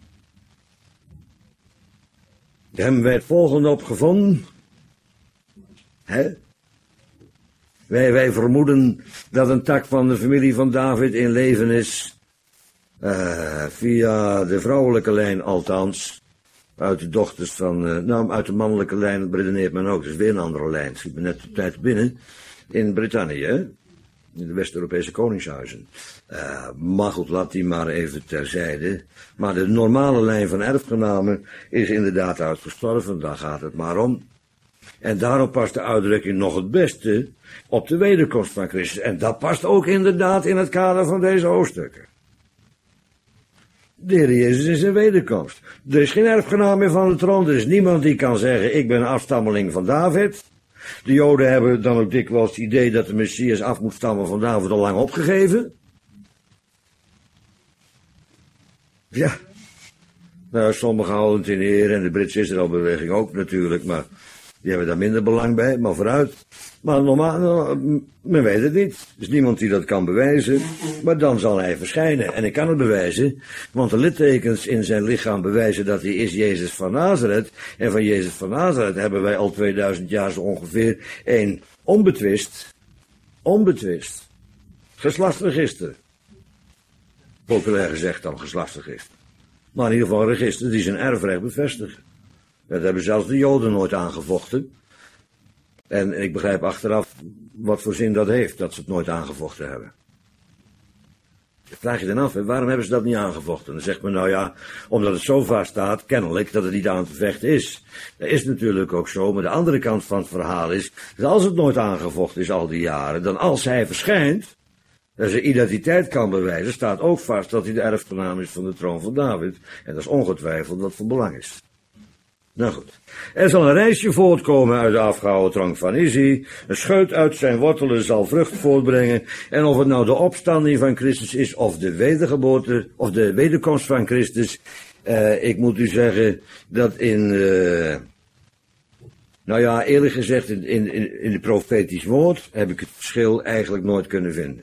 Hem werd volgende op gevonden. Hè? Wij, wij vermoeden dat een tak van de familie van David in leven is, uh, via de vrouwelijke lijn althans. Uit de dochters van, uh, nou, uit de mannelijke lijn redeneert men ook. Dat is weer een andere lijn. Schiet me net op tijd binnen. In Brittannië, hè? In de West-Europese koningshuizen. Uh, maar goed, laat die maar even terzijde. Maar de normale lijn van erfgenamen is inderdaad uitgestorven. Daar gaat het maar om. En daarom past de uitdrukking nog het beste op de wederkomst van Christus. En dat past ook inderdaad in het kader van deze hoofdstukken. De Heer Jezus is een wederkomst. Er is geen erfgenaam meer van de troon. Er is niemand die kan zeggen, ik ben een afstammeling van David. De Joden hebben dan ook dikwijls het idee dat de Messias af moet stammen van David al lang opgegeven. Ja. Nou, sommigen houden het in eer en de Britse Israëlbeweging ook natuurlijk, maar die hebben daar minder belang bij, maar vooruit. Maar normaal, men weet het niet. Er is niemand die dat kan bewijzen, maar dan zal hij verschijnen. En ik kan het bewijzen, want de littekens in zijn lichaam bewijzen dat hij is Jezus van Nazareth. En van Jezus van Nazareth hebben wij al tweeduizend jaar zo ongeveer een onbetwist, onbetwist, geslachtsregister. Populair gezegd dan geslachtsregister. Maar in ieder geval een register die zijn erfrecht bevestigen. Dat hebben zelfs de Joden nooit aangevochten. En ik begrijp achteraf wat voor zin dat heeft, dat ze het nooit aangevochten hebben. vraag je dan af, hè, waarom hebben ze dat niet aangevochten? Dan zegt men, nou ja, omdat het zo vaak staat, kennelijk, dat het niet aan te vechten is. Dat is natuurlijk ook zo, maar de andere kant van het verhaal is, dat als het nooit aangevochten is al die jaren, dan als hij verschijnt, en zijn identiteit kan bewijzen, staat ook vast dat hij de erfgenaam is van de troon van David. En dat is ongetwijfeld wat van belang is. Nou goed. Er zal een reisje voortkomen uit de afgehouden tronk van Izzi. Een scheut uit zijn wortelen zal vrucht voortbrengen. En of het nou de opstanding van Christus is, of de wedergeboorte, of de wederkomst van Christus. Uh, ik moet u zeggen dat in, uh, nou ja, eerlijk gezegd, in, in, in het profetisch woord heb ik het verschil eigenlijk nooit kunnen vinden.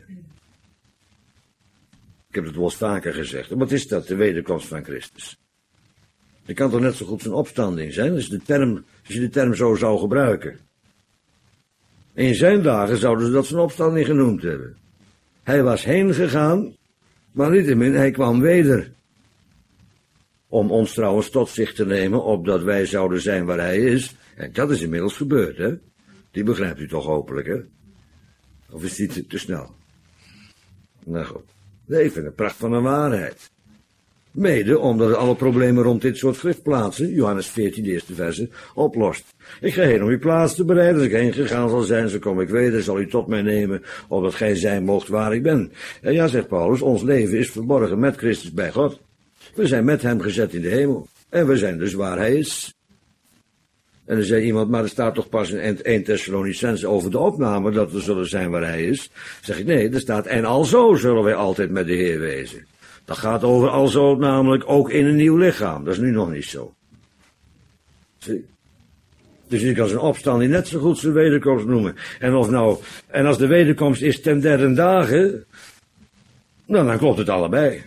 Ik heb het wel eens vaker gezegd. Wat is dat, de wederkomst van Christus? Het kan toch net zo goed zijn opstanding zijn, als, de term, als je de term zo zou gebruiken. In zijn dagen zouden ze dat zijn opstanding genoemd hebben. Hij was heen gegaan, maar niettemin, hij kwam weder. Om ons trouwens tot zich te nemen, opdat wij zouden zijn waar hij is. En dat is inmiddels gebeurd, hè. Die begrijpt u toch hopelijk, hè? Of is die te, te snel? Nou goed. Nee, ik vind het pracht van een waarheid. Mede omdat het alle problemen rond dit soort schriftplaatsen, Johannes veertien, de eerste verse, oplost. Ik ga heen om uw plaats te bereiden. Als ik heen gegaan zal zijn, zo kom ik weder, zal u tot mij nemen, opdat gij zijn moogt waar ik ben. En ja, zegt Paulus, ons leven is verborgen met Christus bij God. We zijn met hem gezet in de hemel. En we zijn dus waar hij is. En dan zei iemand, maar er staat toch pas in eerste Thessalonicenzen over de opname dat we zullen zijn waar hij is. Zeg ik, nee, er staat, en alzo zullen wij altijd met de Heer wezen. Dat gaat over alzo namelijk ook in een nieuw lichaam. Dat is nu nog niet zo. Zie? Dus je kan zijn opstanding net zo goed zijn wederkomst noemen. En of nou, en als de wederkomst is ten derde dagen, nou, dan klopt het allebei.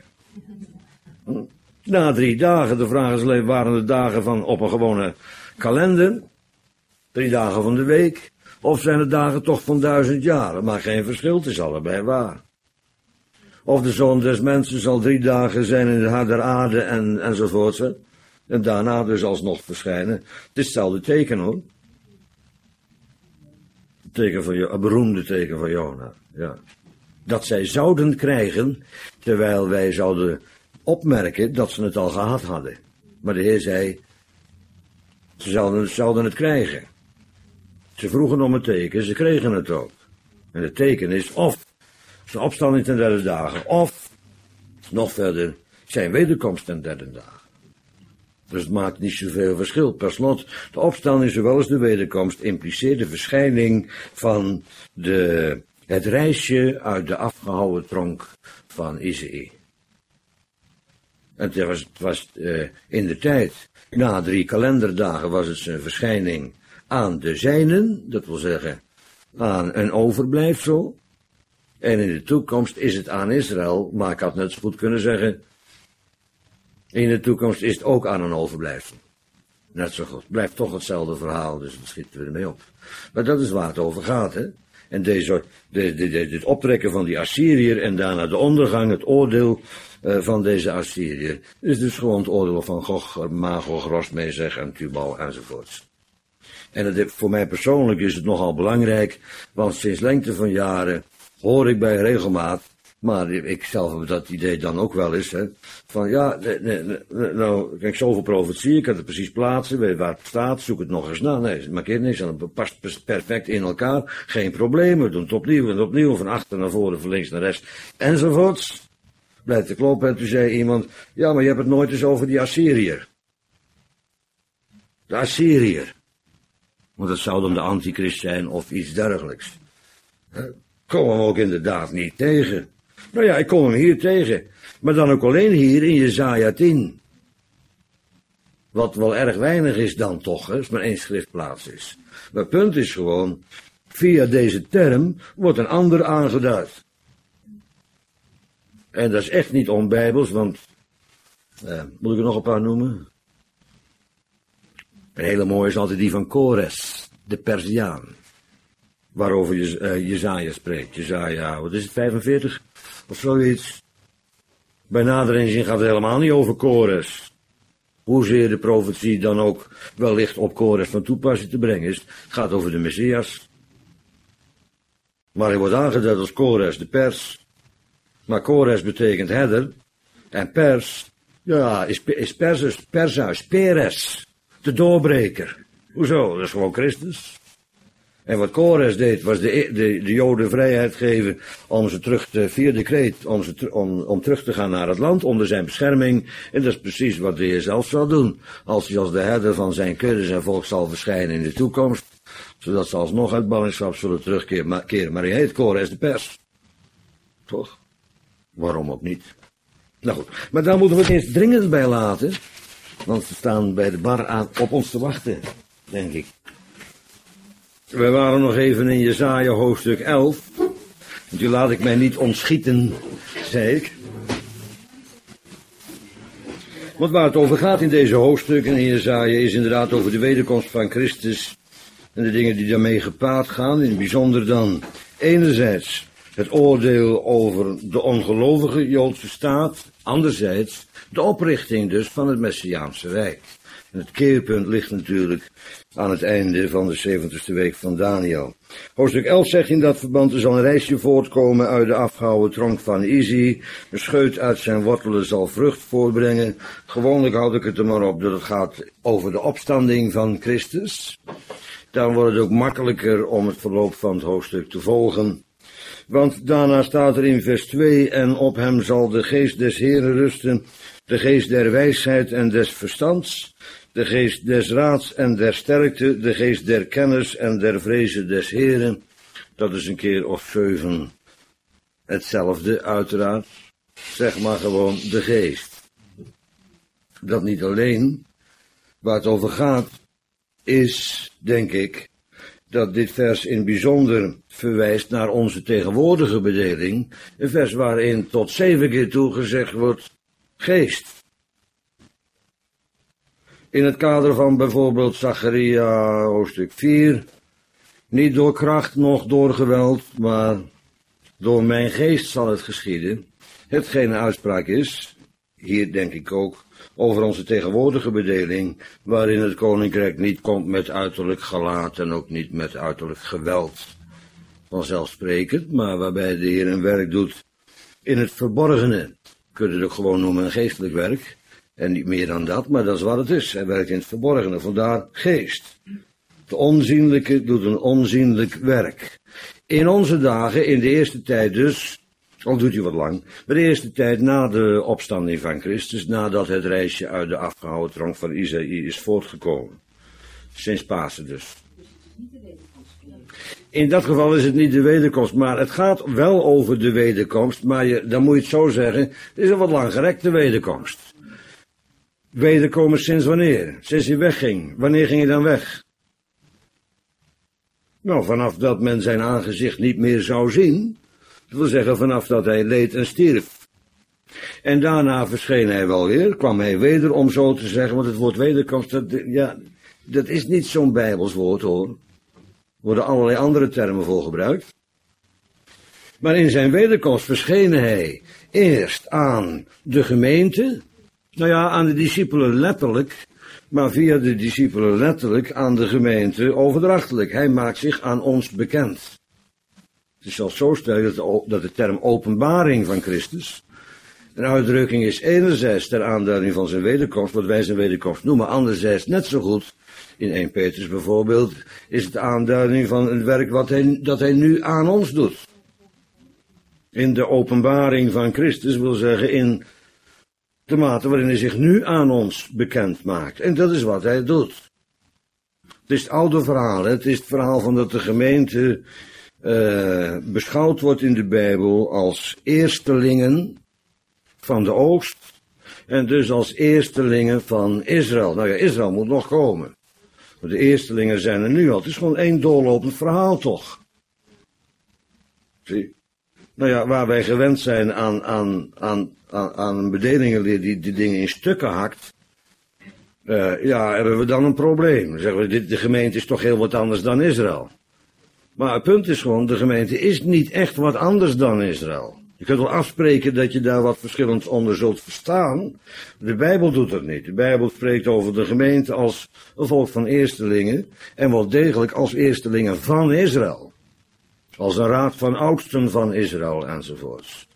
Na drie dagen, de vraag is alleen, waren de dagen van op een gewone kalender, drie dagen van de week, of zijn het dagen toch van duizend jaar? Maar geen verschil, het is allebei waar. Of de zoon des mensen zal drie dagen zijn in de hart der aarde en, enzovoort. En daarna dus alsnog verschijnen. Het is hetzelfde teken hoor. Het teken van, een beroemde teken van Jona. Ja. Dat zij zouden krijgen, terwijl wij zouden opmerken dat ze het al gehad hadden. Maar de Heer zei, ze zouden, zouden het krijgen. Ze vroegen om een teken, ze kregen het ook. En het teken is of zijn opstanding ten derde dagen, of nog verder zijn wederkomst ten derde dagen. Dus het maakt niet zoveel verschil. Per slot, de opstanding zowel als de wederkomst impliceert de verschijning van de, het reisje uit de afgehouwen tronk van Izei. En het was, het was uh, in de tijd, na drie kalenderdagen was het zijn verschijning aan de zijnen, dat wil zeggen aan een overblijfsel. En in de toekomst is het aan Israël, maar ik had net zo goed kunnen zeggen, in de toekomst is het ook aan een overblijfsel. Net zo goed. Blijft toch hetzelfde verhaal, dus dat schieten we ermee op. Maar dat is waar het over gaat, hè. En deze, de, de, de, dit optrekken van die Assyriër en daarna de ondergang, het oordeel uh, van deze Assyriër, is dus gewoon het oordeel van Gog, Magog, Rosmezeg en Tubal enzovoorts. En het, voor mij persoonlijk is het nogal belangrijk, want sinds lengte van jaren hoor ik bij regelmaat, maar ik zelf heb dat idee dan ook wel eens, hè, van ja, nee, nee, nee, nou, kijk, zoveel profetie, ik kan het precies plaatsen, weet waar het staat, zoek het nog eens na, nee, het markeert niks, en het past perfect in elkaar, geen probleem, we doen het opnieuw en opnieuw, van achter naar voren, van links naar rechts, enzovoorts. Blijft te kloppen, en toen zei iemand, ja, maar je hebt het nooit eens over die Assyriër. De Assyriër. Want dat zou dan de antichrist zijn, of iets dergelijks. Komen we hem ook inderdaad niet tegen. Nou ja, ik kom hem hier tegen. Maar dan ook alleen hier in Jesaja tien. Wat wel erg weinig is dan toch, hè, als maar één schriftplaats is. Maar het punt is gewoon, via deze term wordt een ander aangeduid. En dat is echt niet onbijbels, want, eh, moet ik er nog een paar noemen? Een hele mooie is altijd die van Kores, de Perziaan. Waarover Je, uh, Jesaja spreekt. Jesaja, wat is het, vijfenveertig? Of zoiets. Bij nader inzien gaat het helemaal niet over Kores. Hoezeer de profetie dan ook wellicht op Kores van toepassing te brengen is. Het gaat over de Messias. Maar hij wordt aangeduid als Kores, de pers. Maar Kores betekent herder. En pers, ja, is, is Persus, Persaus, Peres, de doorbreker. Hoezo? Dat is gewoon Christus. En wat Kores deed, was de, de, de Joden vrijheid geven om ze terug te, via decreet, om, ze, om, om terug te gaan naar het land, onder zijn bescherming. En dat is precies wat de Heer zelf zal doen. Als hij als de herder van zijn kudde zijn volk zal verschijnen in de toekomst, zodat ze alsnog uit ballingschap zullen terugkeren. Maar, maar hij heet Kores de pers. Toch? Waarom ook niet? Nou goed, maar daar moeten we het eens dringend bij laten, want ze staan bij de bar aan op ons te wachten, denk ik. We waren nog even in Jesaja hoofdstuk elf. En toen laat ik mij niet ontschieten, zei ik. Want waar het over gaat in deze hoofdstukken in Jesaja is inderdaad over de wederkomst van Christus en de dingen die daarmee gepaard gaan. In het bijzonder dan enerzijds het oordeel over de ongelovige Joodse staat, anderzijds de oprichting dus van het Messiaanse Rijk. En het keerpunt ligt natuurlijk aan het einde van de zeventigste week van Daniel. Hoofdstuk elf zegt in dat verband: er zal een rijsje voortkomen uit de afgehouwen tronk van Isi. Een scheut uit zijn wortelen zal vrucht voortbrengen. Gewoonlijk houd ik het er maar op dat het gaat over de opstanding van Christus. Dan wordt het ook makkelijker om het verloop van het hoofdstuk te volgen. Want daarna staat er in vers twee: en op hem zal de geest des Heren rusten, de geest der wijsheid en des verstands, de geest des raads en der sterkte, de geest der kennis en der vreze des Heren. Dat is een keer of zeven hetzelfde, uiteraard. Zeg maar gewoon de geest. Dat niet alleen. Waar het over gaat is, denk ik, dat dit vers in bijzonder verwijst naar onze tegenwoordige bedeling. Een vers waarin tot zeven keer toe gezegd wordt geest. In het kader van bijvoorbeeld Zacharia hoofdstuk vier. Niet door kracht, noch door geweld, maar door mijn geest zal het geschieden. Hetgeen een uitspraak is, hier denk ik ook, over onze tegenwoordige bedeling, waarin het koninkrijk niet komt met uiterlijk gelaat en ook niet met uiterlijk geweld. Vanzelfsprekend, maar waarbij de Heer een werk doet in het verborgene. Kun je het ook gewoon noemen een geestelijk werk. En niet meer dan dat, maar dat is wat het is. Hij werkt in het verborgene, vandaar geest. De onzienlijke doet een onzienlijk werk. In onze dagen, in de eerste tijd dus, al doet hij wat lang, maar de eerste tijd na de opstanding van Christus, nadat het reisje uit de afgehouden tronk van Isaïe is voortgekomen. Sinds Pasen dus. In dat geval is het niet de wederkomst, maar het gaat wel over de wederkomst, maar je, dan moet je het zo zeggen, het is een wat langgerekte wederkomst. Wederkomen sinds wanneer? Sinds hij wegging. Wanneer ging hij dan weg? Nou, vanaf dat men zijn aangezicht niet meer zou zien. Dat wil zeggen, vanaf dat hij leed en stierf. En daarna verscheen hij wel weer, kwam hij weder, om zo te zeggen, want het woord wederkomst, dat, ja, dat is niet zo'n Bijbels woord hoor. Er worden allerlei andere termen voor gebruikt. Maar in zijn wederkomst verscheen hij eerst aan de gemeente. Nou ja, aan de discipelen letterlijk, maar via de discipelen letterlijk aan de gemeente overdrachtelijk. Hij maakt zich aan ons bekend. Het is zelfs zo sterk dat de term openbaring van Christus een uitdrukking is enerzijds ter aanduiding van zijn wederkomst, wat wij zijn wederkomst noemen, anderzijds net zo goed, in Eerste Petrus bijvoorbeeld, is het de aanduiding van het werk wat hij, dat hij nu aan ons doet. In de openbaring van Christus wil zeggen in de mate waarin hij zich nu aan ons bekend maakt. En dat is wat hij doet. Het is het oude verhaal. Hè? Het is het verhaal van dat de gemeente uh, beschouwd wordt in de Bijbel als eerstelingen van de oost. En dus als eerstelingen van Israël. Nou ja, Israël moet nog komen. Maar de eerstelingen zijn er nu al. Het is gewoon één doorlopend verhaal toch. Zie. Nou ja, waar wij gewend zijn aan, aan, aan, aan, aan een bedelingenleer die die dingen in stukken hakt. Uh, ja, hebben we dan een probleem. Dan zeggen we, dit, de gemeente is toch heel wat anders dan Israël. Maar het punt is gewoon, de gemeente is niet echt wat anders dan Israël. Je kunt wel afspreken dat je daar wat verschillend onder zult verstaan. De Bijbel doet dat niet. De Bijbel spreekt over de gemeente als een volk van eerstelingen. En wel degelijk als eerstelingen van Israël. Als een raad van oudsten van Israël enzovoorts.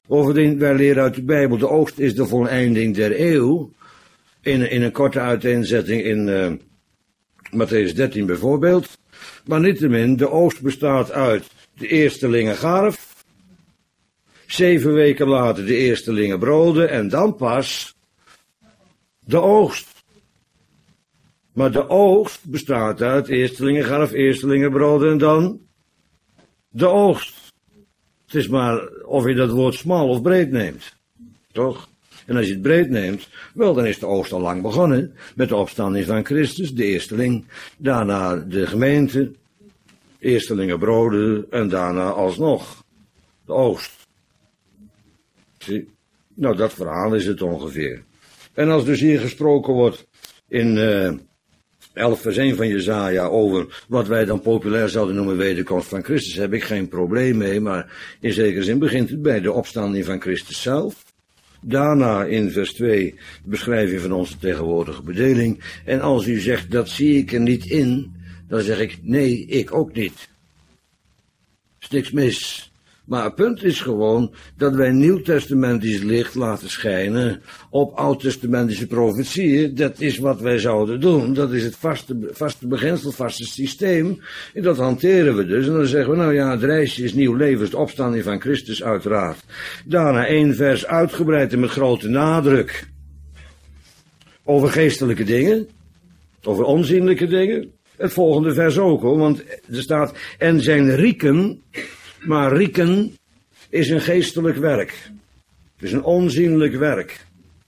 Bovendien, wij leren uit de Bijbel, de oogst is de voleinding der eeuw. In, in een korte uiteenzetting in uh, Mattheüs dertien bijvoorbeeld. Maar niettemin, de oogst bestaat uit de eerstelingen garf. Zeven weken later de eerstelingen broden en dan pas de oogst. Maar de oogst bestaat uit eerstelingen garf, eerstelingen broden en dan de oogst. Het is maar of je dat woord smal of breed neemt. Toch? En als je het breed neemt, wel dan is de oogst al lang begonnen. Met de opstanding van Christus, de eersteling. Daarna de gemeente. Eerstelingen broden en daarna alsnog de oogst. Zie? Nou, dat verhaal is het ongeveer. En als dus hier gesproken wordt in uh, elf vers één van Jesaja over wat wij dan populair zouden noemen wederkomst van Christus, heb ik geen probleem mee, maar in zekere zin begint het bij de opstanding van Christus zelf. Daarna in vers twee de beschrijving van onze tegenwoordige bedeling. En als u zegt, dat zie ik er niet in, dan zeg ik, nee, ik ook niet. Er is niks mis. Maar het punt is gewoon dat wij nieuwtestamentisch licht laten schijnen op oud-testamentische profetieën. Dat is wat wij zouden doen. Dat is het vaste, vaste beginsel, vaste systeem. En dat hanteren we dus. En dan zeggen we, nou ja, het reisje is nieuw leven, de opstanding van Christus uiteraard. Daarna één vers uitgebreid en met grote nadruk over geestelijke dingen, over onzienlijke dingen. Het volgende vers ook hoor, want er staat, en zijn rieken. Maar rieken is een geestelijk werk. Het is een onzienlijk werk.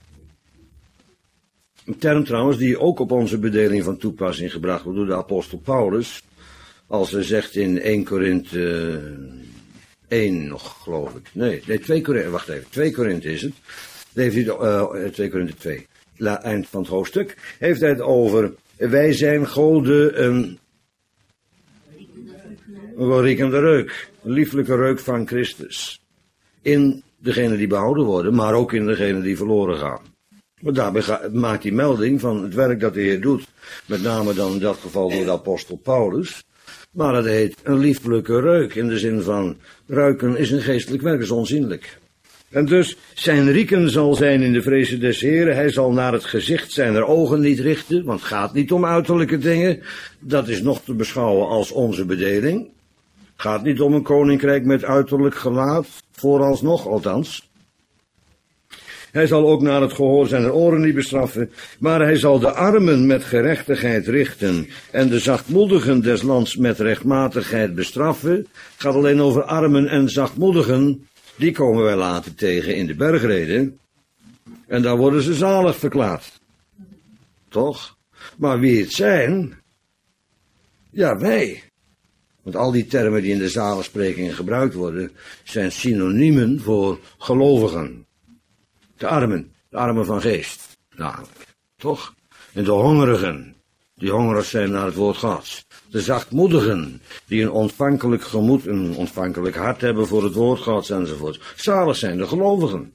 Een term trouwens die ook op onze bedeling van toepassing gebracht wordt door de apostel Paulus. Als hij zegt in eerste Korinthe één nog, geloof ik. Nee, nee twee Korinthe, wacht even, twee Korinthe is het. Heeft hij, uh, twee Korinthe twee, eind van het hoofdstuk. Heeft hij het over, wij zijn Gode een... Een welriekende reuk, een lieflijke reuk van Christus. In degenen die behouden worden, maar ook in degenen die verloren gaan. Maar daarbij ga, maakt hij melding van het werk dat de Heer doet. Met name dan in dat geval door de apostel Paulus. Maar het heet een lieflijke reuk, in de zin van ruiken is een geestelijk werk, is onzienlijk. En dus zijn rieken zal zijn in de vrezen des Heren. Hij zal naar het gezicht zijner ogen niet richten, want het gaat niet om uiterlijke dingen. Dat is nog te beschouwen als onze bedeling. Het gaat niet om een koninkrijk met uiterlijk gelaat, vooralsnog althans. Hij zal ook naar het gehoor zijner oren niet bestraffen, maar hij zal de armen met gerechtigheid richten en de zachtmoedigen des lands met rechtmatigheid bestraffen. Het gaat alleen over armen en zachtmoedigen, die komen wij later tegen in de bergreden. En daar worden ze zalig verklaard. Toch? Maar wie het zijn? Ja, wij. Want al die termen die in de zaligsprekingen gebruikt worden, zijn synoniemen voor gelovigen. De armen, de armen van geest, namelijk. Toch? En de hongerigen, die hongerig zijn naar het woord Gods. De zachtmoedigen, die een ontvankelijk gemoed, een ontvankelijk hart hebben voor het woord Gods enzovoort. Zalig zijn de gelovigen.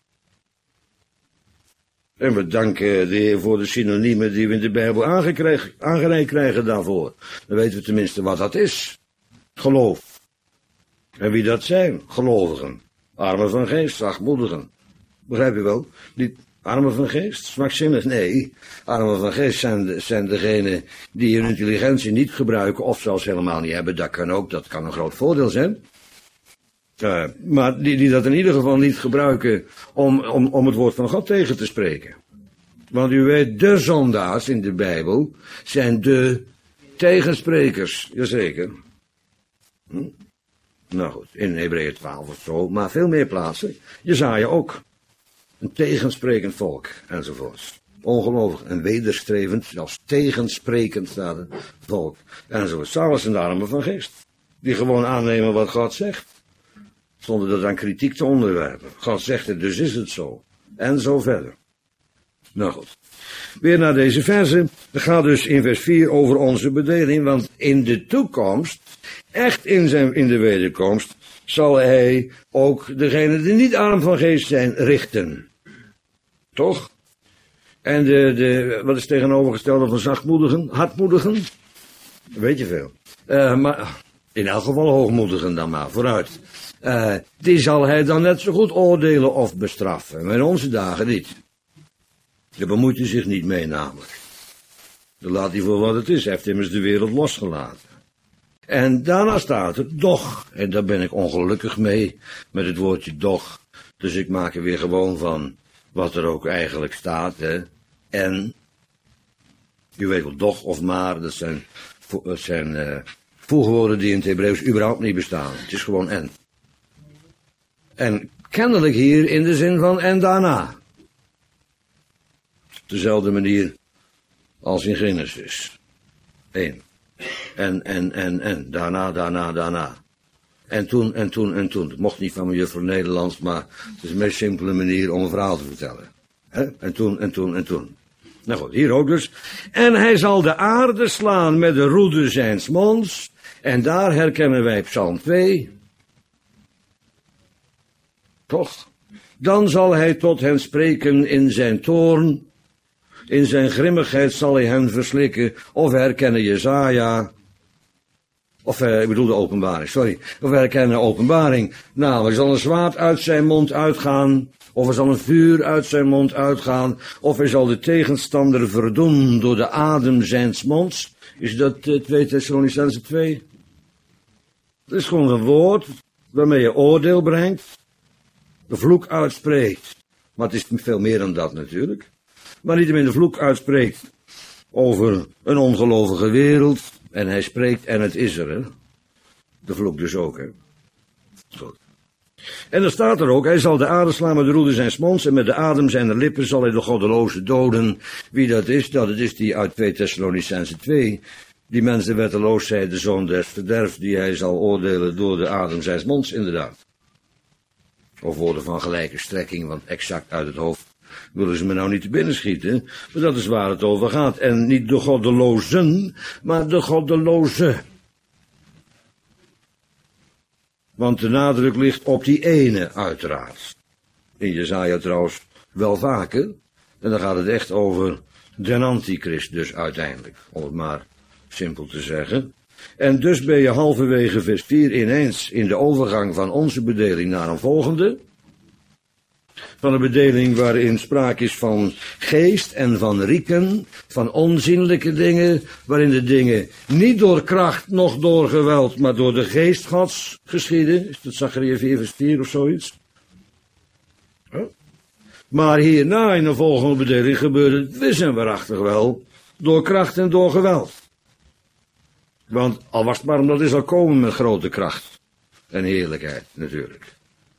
En we danken de Heer voor de synoniemen die we in de Bijbel aangereikt krijgen daarvoor. Dan weten we tenminste wat dat is. Geloof. En wie dat zijn? Gelovigen. Armen van geest, zachtmoedigen. Begrijp je wel? Niet armen van geest, zwakzinnig? Nee. Armen van geest zijn, de, zijn degenen die hun intelligentie niet gebruiken of zelfs helemaal niet hebben. Dat kan ook, dat kan een groot voordeel zijn. Uh, maar die, die dat in ieder geval niet gebruiken om, om, om het woord van God tegen te spreken. Want u weet, de zondaars in de Bijbel zijn de tegensprekers. Jazeker. Hm? Nou goed, in Hebreeën twaalf of zo, maar veel meer plaatsen. Jesaja ook. Een tegensprekend volk, enzovoorts. Ongelovig en wederstrevend, zelfs tegensprekend staat het volk, enzovoorts. Zalig zijn de armen van geest. Die gewoon aannemen wat God zegt. Zonder dat aan kritiek te onderwerpen. God zegt het, dus is het zo. En zo verder. Nou goed. Weer naar deze verse. Het gaat dus in vers vier over onze bedeling. Want in de toekomst, echt in, zijn, in de wederkomst, zal hij ook degenen die niet arm van geest zijn, richten. Toch? En de, de, wat is tegenovergestelde van zachtmoedigen? Hardmoedigen? Weet je veel. Uh, maar in elk geval hoogmoedigen dan maar, vooruit. uh, die zal hij dan net zo goed oordelen of bestraffen. Maar in onze dagen niet. Daar bemoeit hij zich niet mee namelijk. Dan laat hij voor wat het is. Hij heeft immers de wereld losgelaten. En daarna staat er doch. En daar ben ik ongelukkig mee met het woordje doch. Dus ik maak er weer gewoon van wat er ook eigenlijk staat. Hè. En, u weet wel, doch of maar, dat zijn, dat zijn uh, voegwoorden die in het Hebreeuws überhaupt niet bestaan. Het is gewoon en. En kennelijk hier in de zin van en daarna. Op dezelfde manier als in Genesis. Eén. En, en, en, en. Daarna, daarna, daarna. En toen, en toen, en toen. Het mocht niet van mijn juffrouw Nederlands, maar het is de meest simpele manier om een verhaal te vertellen. He? En toen, en toen, en toen. Nou goed, hier ook dus. En hij zal de aarde slaan met de roede zijns monds. En daar herkennen wij Psalm twee. Toch? Dan zal hij tot hen spreken in zijn toorn. In zijn grimmigheid zal hij hen verslikken. Of herkennen Jesaja. Of, eh, ik bedoel de openbaring, sorry. Of herkennen openbaring. Nou, er zal een zwaard uit zijn mond uitgaan. Of er zal een vuur uit zijn mond uitgaan. Of hij zal de tegenstander verdoen door de adem zijns monds. Is dat uh, twee Thessalonicenzen twee? Dat is gewoon een woord waarmee je oordeel brengt. De vloek uitspreekt. Maar het is veel meer dan dat natuurlijk. Maar niettemin de vloek uitspreekt over een ongelovige wereld. En hij spreekt en het is er, hè. De vloek dus ook, hè. Goed. En er staat er ook, hij zal de aarde slaan met de roede zijns monds en met de adem zijner lippen zal hij de goddeloze doden. Wie dat is, dat het is die uit twee Thessalonicenzen twee. Die mens de wetteloosheid, de zoon des verderfs, die hij zal oordelen door de adem zijns monds, inderdaad. Of woorden van gelijke strekking, want exact uit het hoofd willen ze me nou niet te binnen schieten. Maar dat is waar het over gaat. En niet de goddelozen, maar de goddeloze. Want de nadruk ligt op die ene, uiteraard. In Jesaja trouwens wel vaker. En dan gaat het echt over den antichrist dus uiteindelijk. Om het maar simpel te zeggen. En dus ben je halverwege vers vier ineens in de overgang van onze bedeling naar een volgende. Van een bedeling waarin sprake is van geest en van rieken, van onzienlijke dingen, waarin de dingen niet door kracht, noch door geweld, maar door de geest Gods geschieden. Is dat Zacharia vier vers vier of zoiets? Huh? Maar hierna in de volgende bedeling gebeurt het wis en waarachtig wel, door kracht en door geweld. Want al was het maar omdat hij zal komen met grote kracht en heerlijkheid natuurlijk.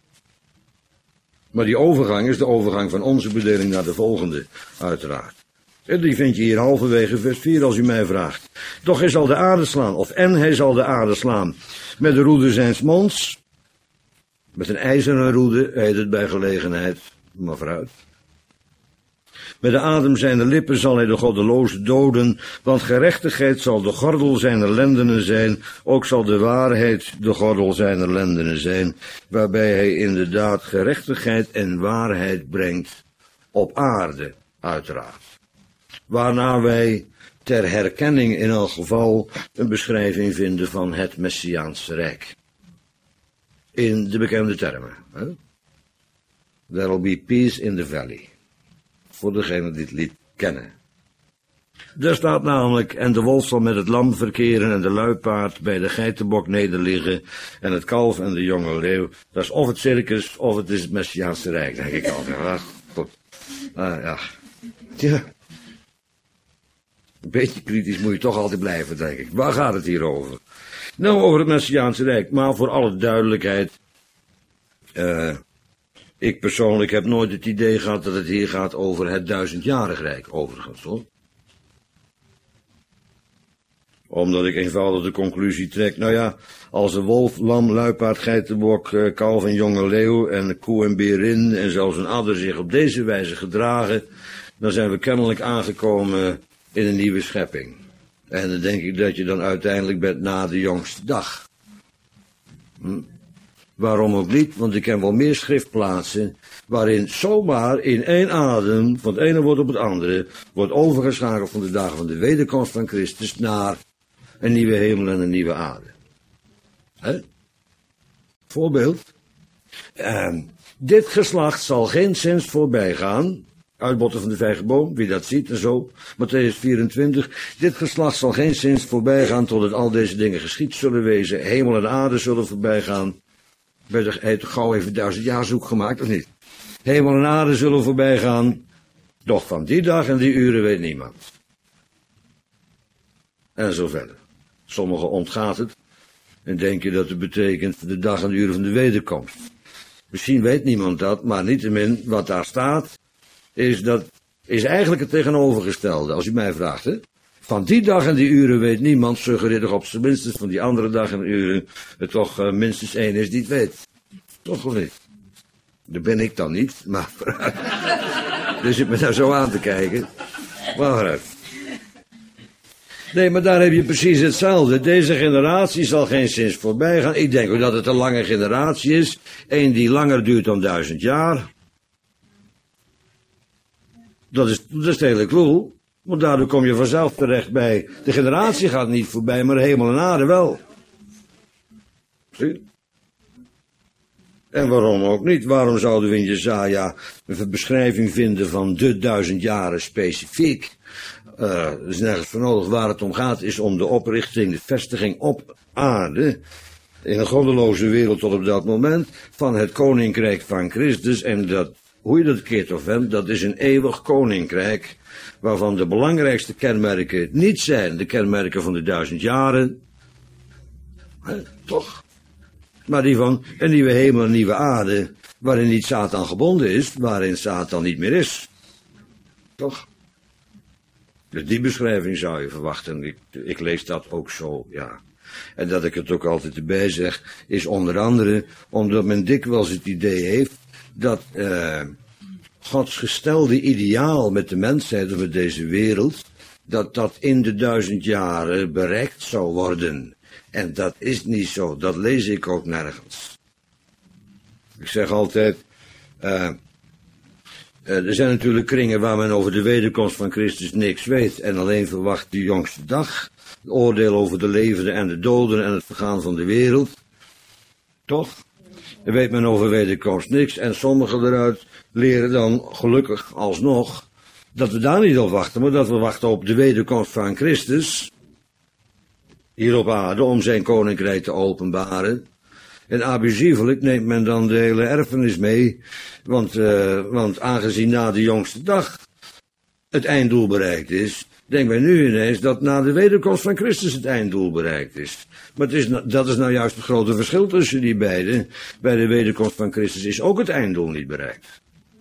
Maar die overgang is de overgang van onze bedeling naar de volgende, uiteraard. En die vind je hier halverwege vers vier als u mij vraagt. Doch hij zal de aarde slaan, of en hij zal de aarde slaan met de roede zijns monds. Met een ijzeren roede, heet het bij gelegenheid, maar vooruit. Met de adem zijner lippen zal hij de goddeloze doden, want gerechtigheid zal de gordel zijner lendenen zijn, ook zal de waarheid de gordel zijner lendenen zijn, waarbij hij inderdaad gerechtigheid en waarheid brengt op aarde, uiteraard. Waarna wij ter herkenning in elk geval een beschrijving vinden van het Messiaanse Rijk. In de bekende termen. Hè? There will be peace in the valley. Voor degenen die het lied kennen. Daar staat namelijk, en de wolf zal met het lam verkeren en de luipaard bij de geitenbok nederliggen en het kalf en de jonge leeuw. Dat is of het circus of het is het Messiaanse Rijk, denk ik altijd. Ja, goed. Ah, ja. Tja. Een beetje kritisch moet je toch altijd blijven, denk ik. Waar gaat het hier over? Nou, over het Messiaanse Rijk, maar voor alle duidelijkheid. Uh, ik persoonlijk heb nooit het idee gehad dat het hier gaat over het duizendjarig Rijk, overigens, hoor. Omdat ik eenvoudig de conclusie trek, nou ja, als een wolf, lam, luipaard, geitenbok, kalf en jonge leeuw en koe en berin en zelfs een adder zich op deze wijze gedragen, dan zijn we kennelijk aangekomen in een nieuwe schepping. En dan denk ik dat je dan uiteindelijk bent na de jongste dag. Hm? Waarom ook niet, want ik ken wel meer schriftplaatsen waarin zomaar in één adem, van het ene woord op het andere, wordt overgeschakeld van de dagen van de wederkomst van Christus naar een nieuwe hemel en een nieuwe aarde. He? Voorbeeld. Uh, dit geslacht zal geen zins voorbij gaan. Uitbotten van de vijgenboom, wie dat ziet en zo. Matthäus vierentwintig. Dit geslacht zal geen zins voorbij gaan totdat al deze dingen geschied zullen wezen. Hemel en aarde zullen voorbij gaan. Bij de heeft gauw even duizend jaar zoek gemaakt, of niet? Hemel en aarde zullen voorbij gaan. Doch van die dag en die uren weet niemand. En zo verder. Sommigen ontgaat het. En denken dat het betekent de dag en de uren van de wederkomst. Misschien weet niemand dat, maar niettemin wat daar staat, is dat, is eigenlijk het tegenovergestelde, als u mij vraagt, hè. Van die dag en die uren weet niemand, suggereert toch op zijn minstens van die andere dag en uren er toch uh, minstens één is die het weet. Toch of niet? Dat ben ik dan niet, maar dus zit me daar zo aan te kijken. Maar vooruit. Nee, maar daar heb je precies hetzelfde. Deze generatie zal geen zins voorbij gaan. Ik denk ook dat het een lange generatie is. Eén die langer duurt dan duizend jaar. Dat is, dat is de hele clue. Want daardoor kom je vanzelf terecht bij. De generatie gaat niet voorbij, maar hemel en aarde wel. Zie? En waarom ook niet? Waarom zouden we in Jesaja een beschrijving vinden van de duizend jaren specifiek? Uh, er is nergens voor nodig. Waar het om gaat is om de oprichting, de vestiging op aarde, in een goddeloze wereld tot op dat moment, van het koninkrijk van Christus. En dat, hoe je dat keert of wendt, dat is een eeuwig koninkrijk, waarvan de belangrijkste kenmerken niet zijn de kenmerken van de duizend jaren, hè, toch? Maar die van een nieuwe hemel en een nieuwe aarde, waarin niet Satan gebonden is, waarin Satan niet meer is. Toch? Dus die beschrijving zou je verwachten. Ik, ik lees dat ook zo, ja. En dat ik het ook altijd erbij zeg, is onder andere omdat men dikwijls het idee heeft dat uh, Gods gestelde ideaal met de mensheid of met deze wereld, dat dat in de duizend jaren bereikt zou worden. En dat is niet zo, dat lees ik ook nergens. Ik zeg altijd, uh, uh, er zijn natuurlijk kringen waar men over de wederkomst van Christus niks weet en alleen verwacht de jongste dag, het oordeel over de levenden en de doden en het vergaan van de wereld. Toch? Dan weet men over wederkomst niks en sommigen eruit leren dan gelukkig alsnog dat we daar niet op wachten, maar dat we wachten op de wederkomst van Christus hier op aarde om zijn koninkrijk te openbaren. En abusievelijk neemt men dan de hele erfenis mee, want, uh, want aangezien na de jongste dag het einddoel bereikt is, denken wij nu ineens dat na de wederkomst van Christus het einddoel bereikt is. Maar het is, dat is nou juist het grote verschil tussen die beiden. Bij de wederkomst van Christus is ook het einddoel niet bereikt.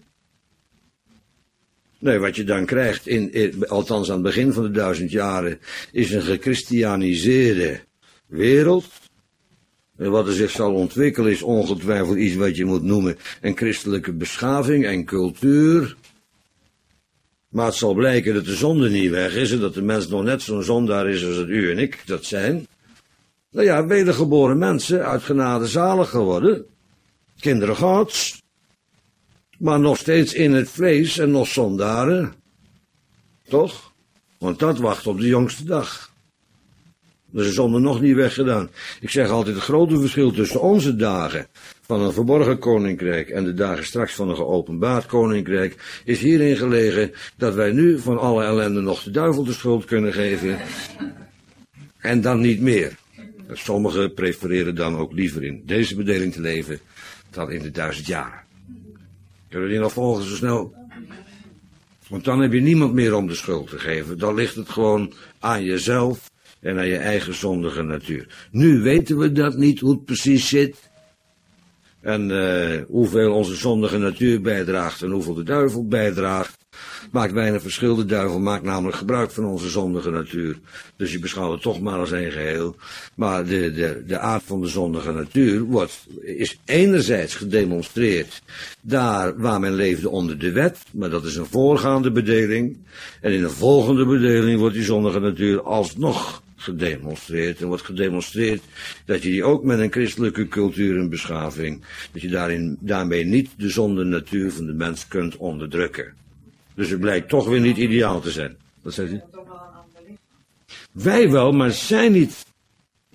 Nee, wat je dan krijgt, in, in, althans aan het begin van de duizend jaren, is een gechristianiseerde wereld. En wat er zich zal ontwikkelen is ongetwijfeld iets wat je moet noemen een christelijke beschaving en cultuur. Maar het zal blijken dat de zonde niet weg is en dat de mens nog net zo'n zondaar is als het u en ik dat zijn. Nou ja, wedergeboren mensen uit genade zalig geworden, kinderen Gods, maar nog steeds in het vlees en nog zondaren. Toch? Want dat wacht op de jongste dag. Dat is de zonde nog niet weggedaan. Ik zeg altijd, het grote verschil tussen onze dagen van een verborgen koninkrijk en de dagen straks van een geopenbaard koninkrijk is hierin gelegen dat wij nu van alle ellende nog de duivel de schuld kunnen geven en dan niet meer. Sommigen prefereren dan ook liever in deze bedeling te leven dan in de duizend jaren. Kunnen we die nog volgen zo snel? Want dan heb je niemand meer om de schuld te geven. Dan ligt het gewoon aan jezelf en aan je eigen zondige natuur. Nu weten we dat niet, hoe het precies zit. En uh, hoeveel onze zondige natuur bijdraagt en hoeveel de duivel bijdraagt. Maakt weinig verschil. De duivel maakt namelijk gebruik van onze zondige natuur. Dus je beschouwt het toch maar als één geheel. Maar de, de, de aard van de zondige natuur wordt, is enerzijds gedemonstreerd daar waar men leefde onder de wet. Maar dat is een voorgaande bedeling. En in een volgende bedeling wordt die zondige natuur alsnog gedemonstreerd. En wordt gedemonstreerd dat je die ook met een christelijke cultuur en beschaving, dat je daarin, daarmee niet de zonde natuur van de mens kunt onderdrukken. Dus het blijkt toch weer niet ideaal te zijn. Wat zegt u? Wij wel, maar zij niet.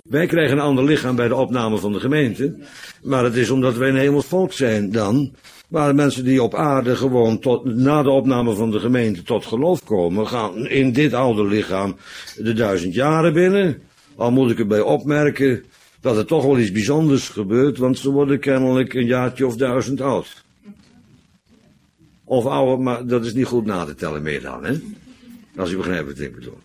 Wij krijgen een ander lichaam bij de opname van de gemeente, maar het is omdat wij een hemels volk zijn dan, waar mensen die op aarde gewoon tot, na de opname van de gemeente tot geloof komen, gaan in dit oude lichaam de duizend jaren binnen. Al moet ik erbij opmerken dat er toch wel iets bijzonders gebeurt, want ze worden kennelijk een jaartje of duizend oud. Of ouder, maar dat is niet goed na te tellen meer dan, hè? Als u begrijpt wat ik bedoel.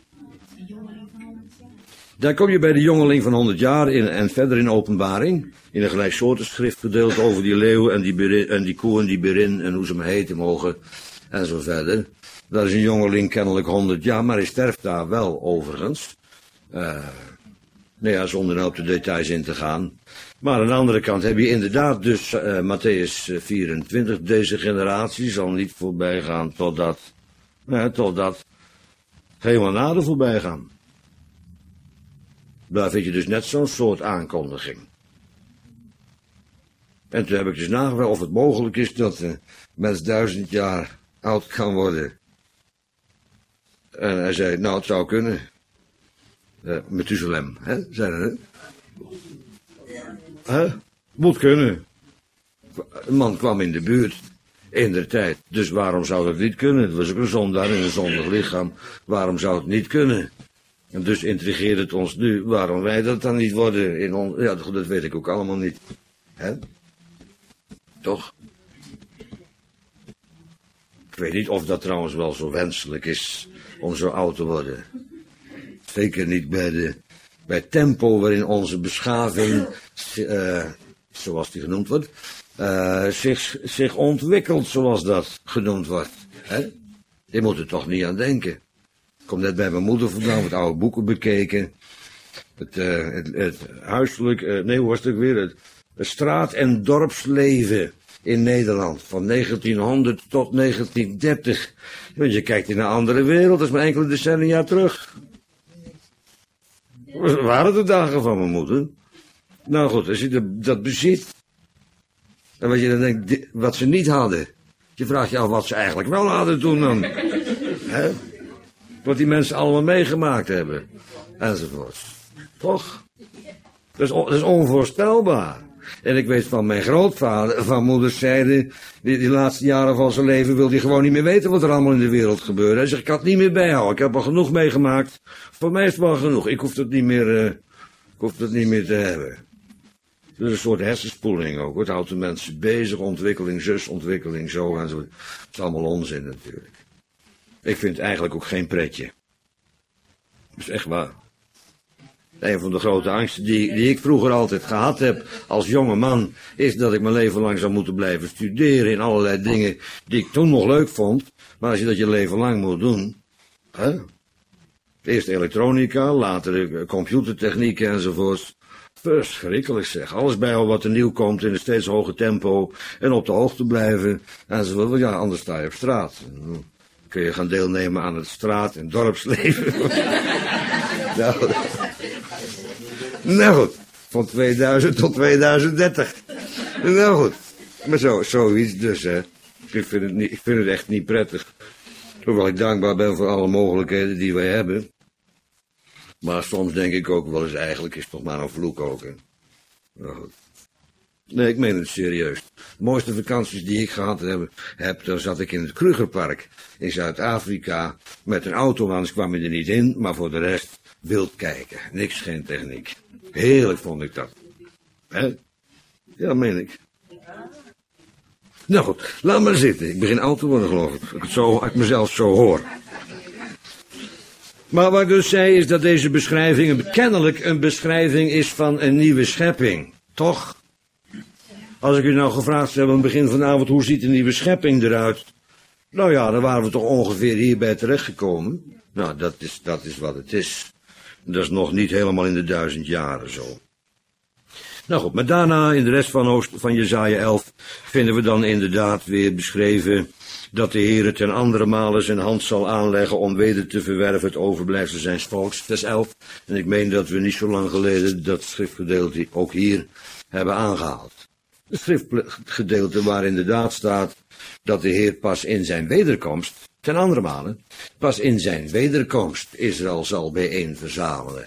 Dan kom je bij de jongeling van honderd jaar in, en verder in openbaring, in een gelijksoortig schriftgedeelte over die leeuw en die, berin, en die koe en die berin en hoe ze maar heten mogen en zo verder. Dat is een jongeling kennelijk honderd jaar, maar hij sterft daar wel overigens. Uh, nou ja, zonder nou op de details in te gaan. Maar aan de andere kant heb je inderdaad dus uh, Matthäus vierentwintig, deze generatie zal niet voorbij gaan totdat, uh, totdat helemaal nader voorbij gaan. Daar vind je dus net zo'n soort aankondiging. En toen heb ik dus nagevraagd of het mogelijk is dat een mens duizend jaar oud kan worden. En hij zei, nou het zou kunnen. Uh, Methuselem, hè, zei hij. Hè? Moet kunnen. Een man kwam in de buurt, in der tijd. Dus waarom zou dat niet kunnen? Het was ook een zondaar in een zondig lichaam. Waarom zou het niet kunnen? En dus intrigeert het ons nu waarom wij dat dan niet worden. In on... Ja, dat weet ik ook allemaal niet. Hè? Toch? Ik weet niet of dat trouwens wel zo wenselijk is om zo oud te worden. Zeker niet bij, de, bij het tempo waarin onze beschaving, uh, zoals die genoemd wordt, uh, zich, zich ontwikkelt zoals dat genoemd wordt. Hè? Je moet er toch niet aan denken. Ik kom net bij mijn moeder vandaan, wat oude boeken bekeken. Het, uh, het, het huiselijk, uh, nee hoe was het ook weer, het, het straat- en dorpsleven in Nederland van negentienhonderd tot negentien dertig. Want je kijkt in een andere wereld, dat is maar enkele decennia terug. Dat waren de dagen van mijn moeder. Nou goed, als je dat bezit, en wat je dan denkt, wat ze niet hadden. Je vraagt je af wat ze eigenlijk wel hadden toen dan. Hè? Wat die mensen allemaal meegemaakt hebben. Enzovoort. Toch? Dat is, dat is onvoorstelbaar. En ik weet van mijn grootvader, van moeders zijde, die, die laatste jaren van zijn leven wil hij gewoon niet meer weten wat er allemaal in de wereld gebeurde. Hij zegt, ik kan het niet meer bijhouden, ik heb al genoeg meegemaakt. Voor mij is het wel genoeg, ik hoef dat niet meer, uh, ik hoef dat niet meer te hebben. Dus een soort hersenspoeling ook, het houdt de mensen bezig, ontwikkeling zus, ontwikkeling zo en zo. Het is allemaal onzin natuurlijk. Ik vind het eigenlijk ook geen pretje. Dat is echt waar. Een van de grote angsten die, die ik vroeger altijd gehad heb als jonge man, is dat ik mijn leven lang zou moeten blijven studeren in allerlei dingen die ik toen nog leuk vond. Maar als je dat je leven lang moet doen, hè? Eerst elektronica, later computertechniek enzovoort. Verschrikkelijk zeg. Alles bij al wat er nieuw komt in een steeds hoger tempo en op de hoogte blijven enzovoort. Ja, anders sta je op straat. Dan kun je gaan deelnemen aan het straat- en dorpsleven. nou, nou goed, van tweeduizend tot tweeduizend dertig. Nou goed, maar zo, zoiets dus, hè. Ik vind, het niet, ik vind het echt niet prettig. Hoewel ik dankbaar ben voor alle mogelijkheden die wij hebben. Maar soms denk ik ook wel eens, eigenlijk is het toch maar een vloek ook, hè. Nou goed. Nee, ik meen het serieus. De mooiste vakanties die ik gehad heb, heb daar zat ik in het Krugerpark in Zuid-Afrika met een auto, anders kwam je er niet in, maar voor de rest wild kijken. Niks, geen techniek. Heerlijk vond ik dat. Hè? Ja, meen ik. Nou goed, laat maar zitten. Ik begin oud te worden, geloof ik. Als ik het zo, als ik mezelf zo hoor. Maar wat ik dus zei is dat deze beschrijving kennelijk een beschrijving is van een nieuwe schepping. Toch? Als ik u nou gevraagd heb aan het begin van de avond, hoe ziet een nieuwe schepping eruit? Nou ja, dan waren we toch ongeveer hierbij terechtgekomen. Nou, dat is, dat is wat het is. Dat is nog niet helemaal in de duizend jaren zo. Nou goed, maar daarna in de rest van, Oost, van Jesaja elf vinden we dan inderdaad weer beschreven dat de Heer ten andere male zijn hand zal aanleggen om weder te verwerven het overblijfsel zijns volks. Vers elf. En ik meen dat we niet zo lang geleden dat schriftgedeelte ook hier hebben aangehaald. Het schriftgedeelte waar inderdaad staat dat de Heer pas in zijn wederkomst, ten andere male, pas in zijn wederkomst Israël zal bijeen verzamelen.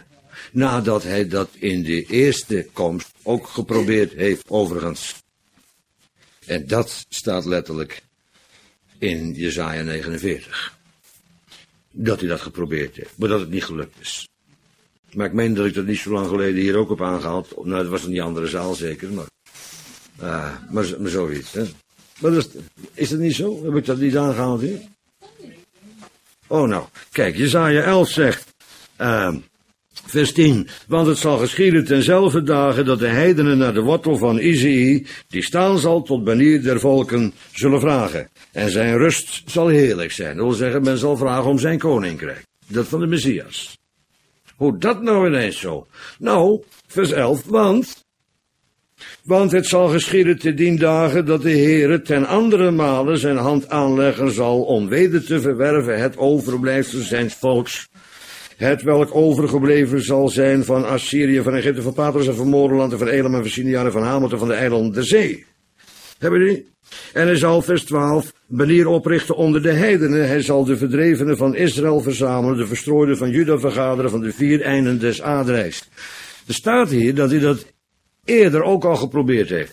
nadat hij dat in de eerste komst ook geprobeerd heeft overigens. En dat staat letterlijk in Jesaja negenenveertig. Dat hij dat geprobeerd heeft, maar dat het niet gelukt is. Maar ik meen dat ik dat niet zo lang geleden hier ook heb aangehaald. Nou, dat was in die andere zaal zeker, maar, uh, maar, maar zoiets. Hè. Maar dat is, is dat niet zo? Heb ik dat niet aangehaald hier? Oh nou, kijk, Jesaja elf zegt, uh, vers tien. Want het zal geschieden tenzelfde dagen dat de heidenen naar de wortel van Isaïe, die staan zal tot banier der volken, zullen vragen. En zijn rust zal heerlijk zijn. Dat wil zeggen, men zal vragen om zijn koninkrijk. Dat van de Messias. Hoe dat nou ineens zo? Nou, vers elf, want... Want het zal geschieden te dien dagen dat de Heere ten andere male zijn hand aanleggen zal om weder te verwerven het overblijfsel zijns volks. Het welk overgebleven zal zijn van Assyrië, van Egypte, van Patros en van Moreland en van Elam en van Sinjar en van Hamath en van de eilanden der zee. Hebben jullie? En hij zal, vers twaalf, banier oprichten onder de heidenen. Hij zal de verdrevenen van Israël verzamelen, de verstrooiden van Juda vergaderen, van de vier einden des aardrijks. Er staat hier dat hij dat eerder ook al geprobeerd heeft.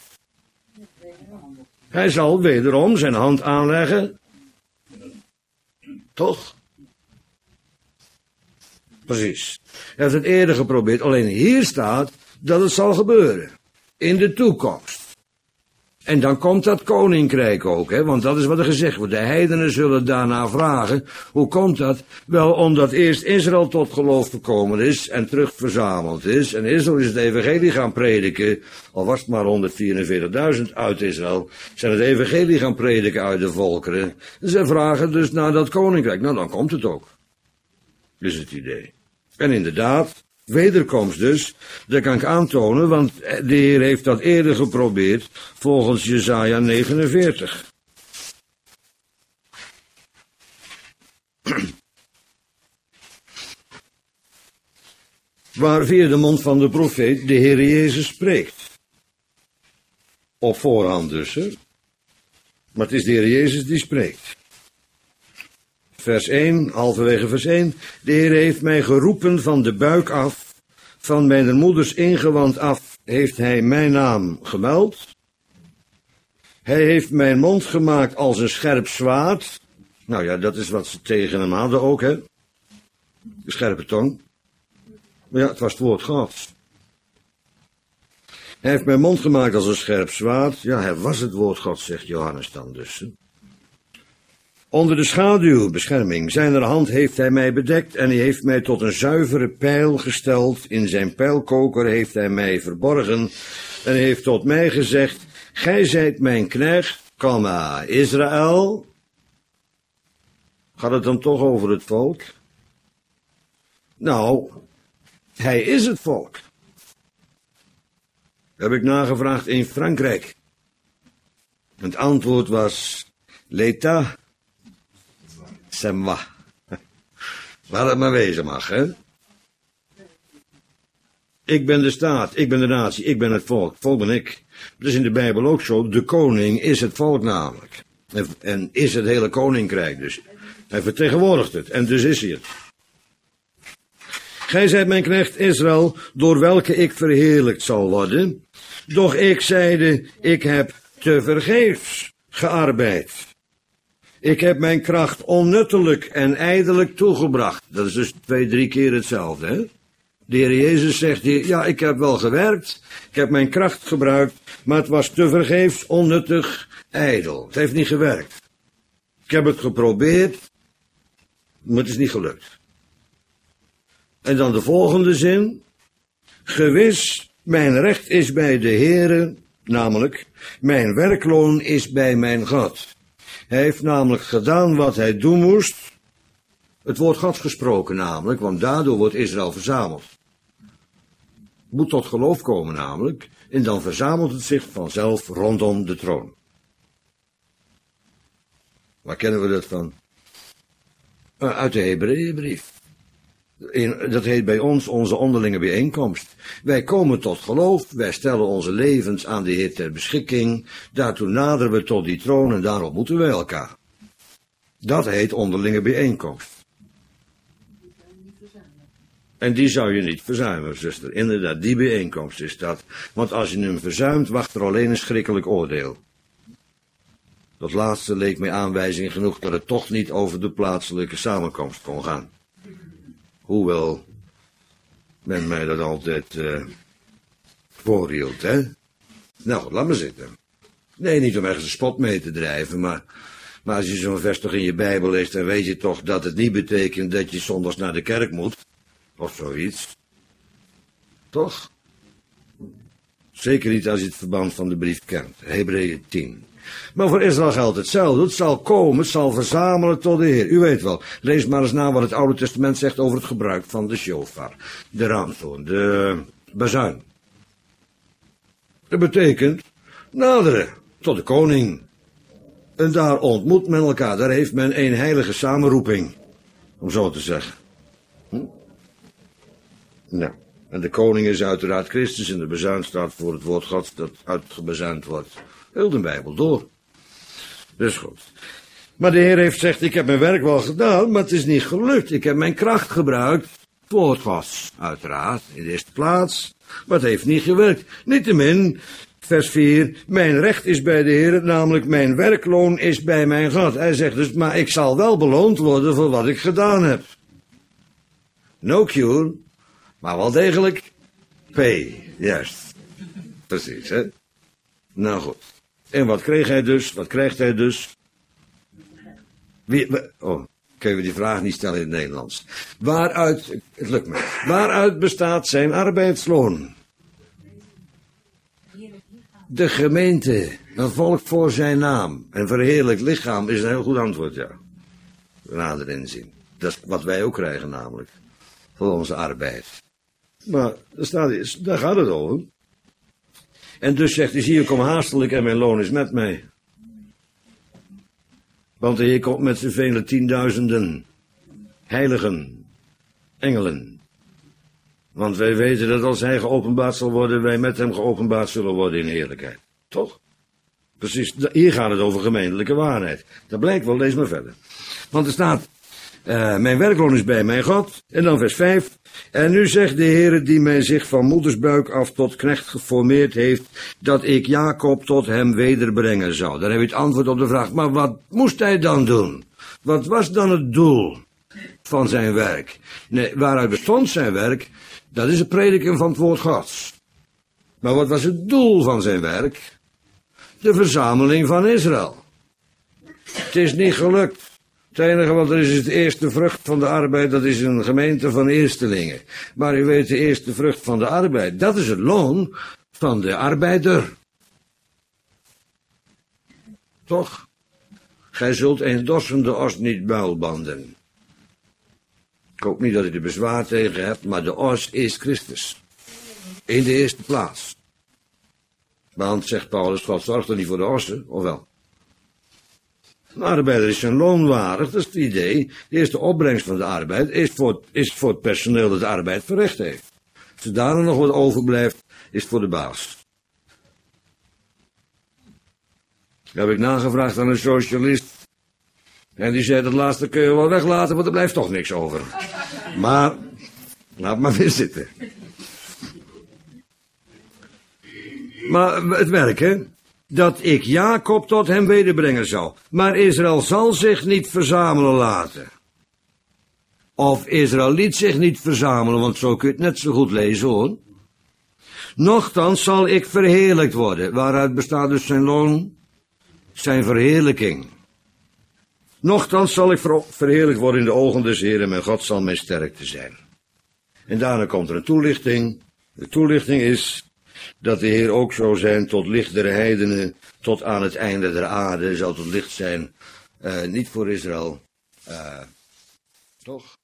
Hij zal wederom zijn hand aanleggen. Toch? Precies. Hij heeft het eerder geprobeerd, alleen hier staat dat het zal gebeuren. In de toekomst. En dan komt dat koninkrijk ook, hè, want dat is wat er gezegd wordt. De heidenen zullen daarna vragen, hoe komt dat? Wel, omdat eerst Israël tot geloof gekomen is en terug verzameld is. En Israël is het evangelie gaan prediken, al was het maar honderdvierenveertigduizend uit Israël, zijn het evangelie gaan prediken uit de volkeren. En ze vragen dus naar dat koninkrijk. Nou, dan komt het ook. Is het idee. En inderdaad, wederkomst dus, dat kan ik aantonen, want de Heer heeft dat eerder geprobeerd, volgens Jesaja negenenveertig. Waar via de mond van de profeet de Heer Jezus spreekt. Op voorhand dus, hè. Maar het is de Heer Jezus die spreekt. Vers één, halverwege vers één. De Heer heeft mij geroepen van de buik af, van mijn moeders ingewand af heeft hij mijn naam gemeld. Hij heeft mijn mond gemaakt als een scherp zwaard. Nou ja, dat is wat ze tegen hem hadden ook, hè. De scherpe tong. Maar ja, het was het woord Gods. Hij heeft mijn mond gemaakt als een scherp zwaard. Ja, hij was het woord Gods, zegt Johannes dan dus, hè. Onder de schaduw, bescherming, zijner hand heeft hij mij bedekt en hij heeft mij tot een zuivere pijl gesteld. In zijn pijlkoker heeft hij mij verborgen en hij heeft tot mij gezegd, gij zijt mijn knecht, komma, Israël. Gaat het dan toch over het volk? Nou, hij is het volk. Heb ik nagevraagd in Frankrijk. Het antwoord was, l'état. C'est moi. Waar het maar wezen mag, hè? Ik ben de staat, ik ben de natie, ik ben het volk, volk ben ik. Dat is in de Bijbel ook zo, de koning is het volk namelijk. En, en is het hele koninkrijk dus. Hij vertegenwoordigt het, en dus is hij het. Gij zijt mijn knecht Israël, door welke ik verheerlijkt zal worden. Doch ik zeide, ik heb tevergeefs gearbeid. Ik heb mijn kracht onnuttelijk en ijdelijk toegebracht. Dat is dus twee, drie keer hetzelfde, hè? De Heer Jezus zegt hier, ja, ik heb wel gewerkt, ik heb mijn kracht gebruikt, maar het was tevergeefs, onnuttig, ijdel. Het heeft niet gewerkt. Ik heb het geprobeerd, maar het is niet gelukt. En dan de volgende zin. Gewis, mijn recht is bij de Heere, namelijk, mijn werkloon is bij mijn God. Hij heeft namelijk gedaan wat hij doen moest. Het woord God gesproken namelijk, want daardoor wordt Israël verzameld. Moet tot geloof komen namelijk, en dan verzamelt het zich vanzelf rondom de troon. Waar kennen we dat van? Uh, uit de Hebreeënbrief. Dat heet bij ons onze onderlinge bijeenkomst. Wij komen tot geloof, wij stellen onze levens aan de Heer ter beschikking, daartoe naderen we tot die troon en daar ontmoeten wij elkaar. Dat heet onderlinge bijeenkomst. En die zou je niet verzuimen, zuster. Inderdaad, die bijeenkomst is dat. Want als je hem verzuimt, wacht er alleen een schrikkelijk oordeel. Dat laatste leek mij aanwijzing genoeg dat het toch niet over de plaatselijke samenkomst kon gaan. Hoewel men mij dat altijd uh, voorhield, hè. Nou goed, laat maar zitten. Nee, niet om ergens een spot mee te drijven, maar, maar als je zo'n vers toch in je Bijbel leest, dan weet je toch dat het niet betekent dat je zondags naar de kerk moet. Of zoiets. Toch? Zeker niet als je het verband van de brief kent. Hebreeën tien. Maar voor Israël geldt hetzelfde. Het zal komen, het zal verzamelen tot de Heer. U weet wel, lees maar eens na wat het Oude Testament zegt over het gebruik van de shofar. De ramtoon, de bazuin. Dat betekent naderen tot de koning. En daar ontmoet men elkaar. Daar heeft men een heilige samenroeping. Om zo te zeggen. Hm? Nou, en de koning is uiteraard Christus en de bazuin staat voor het woord Gods dat uitgebazuind wordt. Heel de Bijbel door. Dus goed. Maar de Heer heeft gezegd, ik heb mijn werk wel gedaan, maar het is niet gelukt. Ik heb mijn kracht gebruikt voor het Gods, uiteraard, in de eerste plaats. Maar het heeft niet gewerkt. Niettemin, vers vier, mijn recht is bij de Heer, namelijk mijn werkloon is bij mijn God. Hij zegt dus, maar ik zal wel beloond worden voor wat ik gedaan heb. No cure, maar wel degelijk pay, juist. Precies, hè. Nou goed. En wat kreeg hij dus? Wat krijgt hij dus? Wie, oh, kunnen we die vraag niet stellen in het Nederlands. Waaruit, het lukt me. Waaruit bestaat zijn arbeidsloon? De gemeente, een volk voor zijn naam. Een verheerlijk lichaam is een heel goed antwoord, ja. Nader inzien. Dat is wat wij ook krijgen namelijk. Voor onze arbeid. Maar daar, staat, daar gaat het over. En dus zegt hij, zie je, kom haastelijk en mijn loon is met mij. Want de Heer komt met zijn vele tienduizenden heiligen, engelen. Want wij weten dat als hij geopenbaard zal worden, wij met hem geopenbaard zullen worden in heerlijkheid. Toch? Precies, hier gaat het over gemeentelijke waarheid. Dat blijkt wel, lees maar verder. Want er staat, uh, mijn werkloon is bij mijn God. En dan vers vijf. En nu zegt de Heer die mij zich van moedersbuik af tot knecht geformeerd heeft, dat ik Jacob tot hem wederbrengen zou. Daar heb je het antwoord op de vraag. Maar wat moest hij dan doen? Wat was dan het doel van zijn werk? Nee, waaruit bestond zijn werk? Dat is het prediken van het woord Gods. Maar wat was het doel van zijn werk? De verzameling van Israël. Het is niet gelukt. Het enige wat er is, is de eerste vrucht van de arbeid, dat is een gemeente van eerstelingen. Maar u weet, de eerste vrucht van de arbeid, dat is het loon van de arbeider. Toch? Gij zult een dorsende os niet builbanden. Ik hoop niet dat u er bezwaar tegen hebt, maar de os is Christus. In de eerste plaats. Want, zegt Paulus, God zorgt er niet voor de ossen, of wel? Een arbeider is zijn loon waardig, dat is het idee. De eerste opbrengst van de arbeid is voor, is voor het personeel dat de arbeid verricht heeft. Als er daarna nog wat overblijft, is het voor de baas. Dat heb ik nagevraagd aan een socialist. En die zei, dat laatste kun je wel weglaten, want er blijft toch niks over. Maar, laat maar weer zitten. Maar het werk, hè? Dat ik Jacob tot hem wederbrengen zou. Maar Israël zal zich niet verzamelen laten. Of Israël liet zich niet verzamelen, want zo kun je het net zo goed lezen, hoor. Nochtans zal ik verheerlijkt worden. Waaruit bestaat dus zijn loon? Zijn verheerlijking. Nochtans zal ik ver- verheerlijkt worden in de ogen des Heeren, en God zal mij sterk te zijn. En daarna komt er een toelichting. De toelichting is dat de Heer ook zou zijn tot licht der heidenen, tot aan het einde der aarde, zal tot licht zijn, uh, niet voor Israël, uh, toch?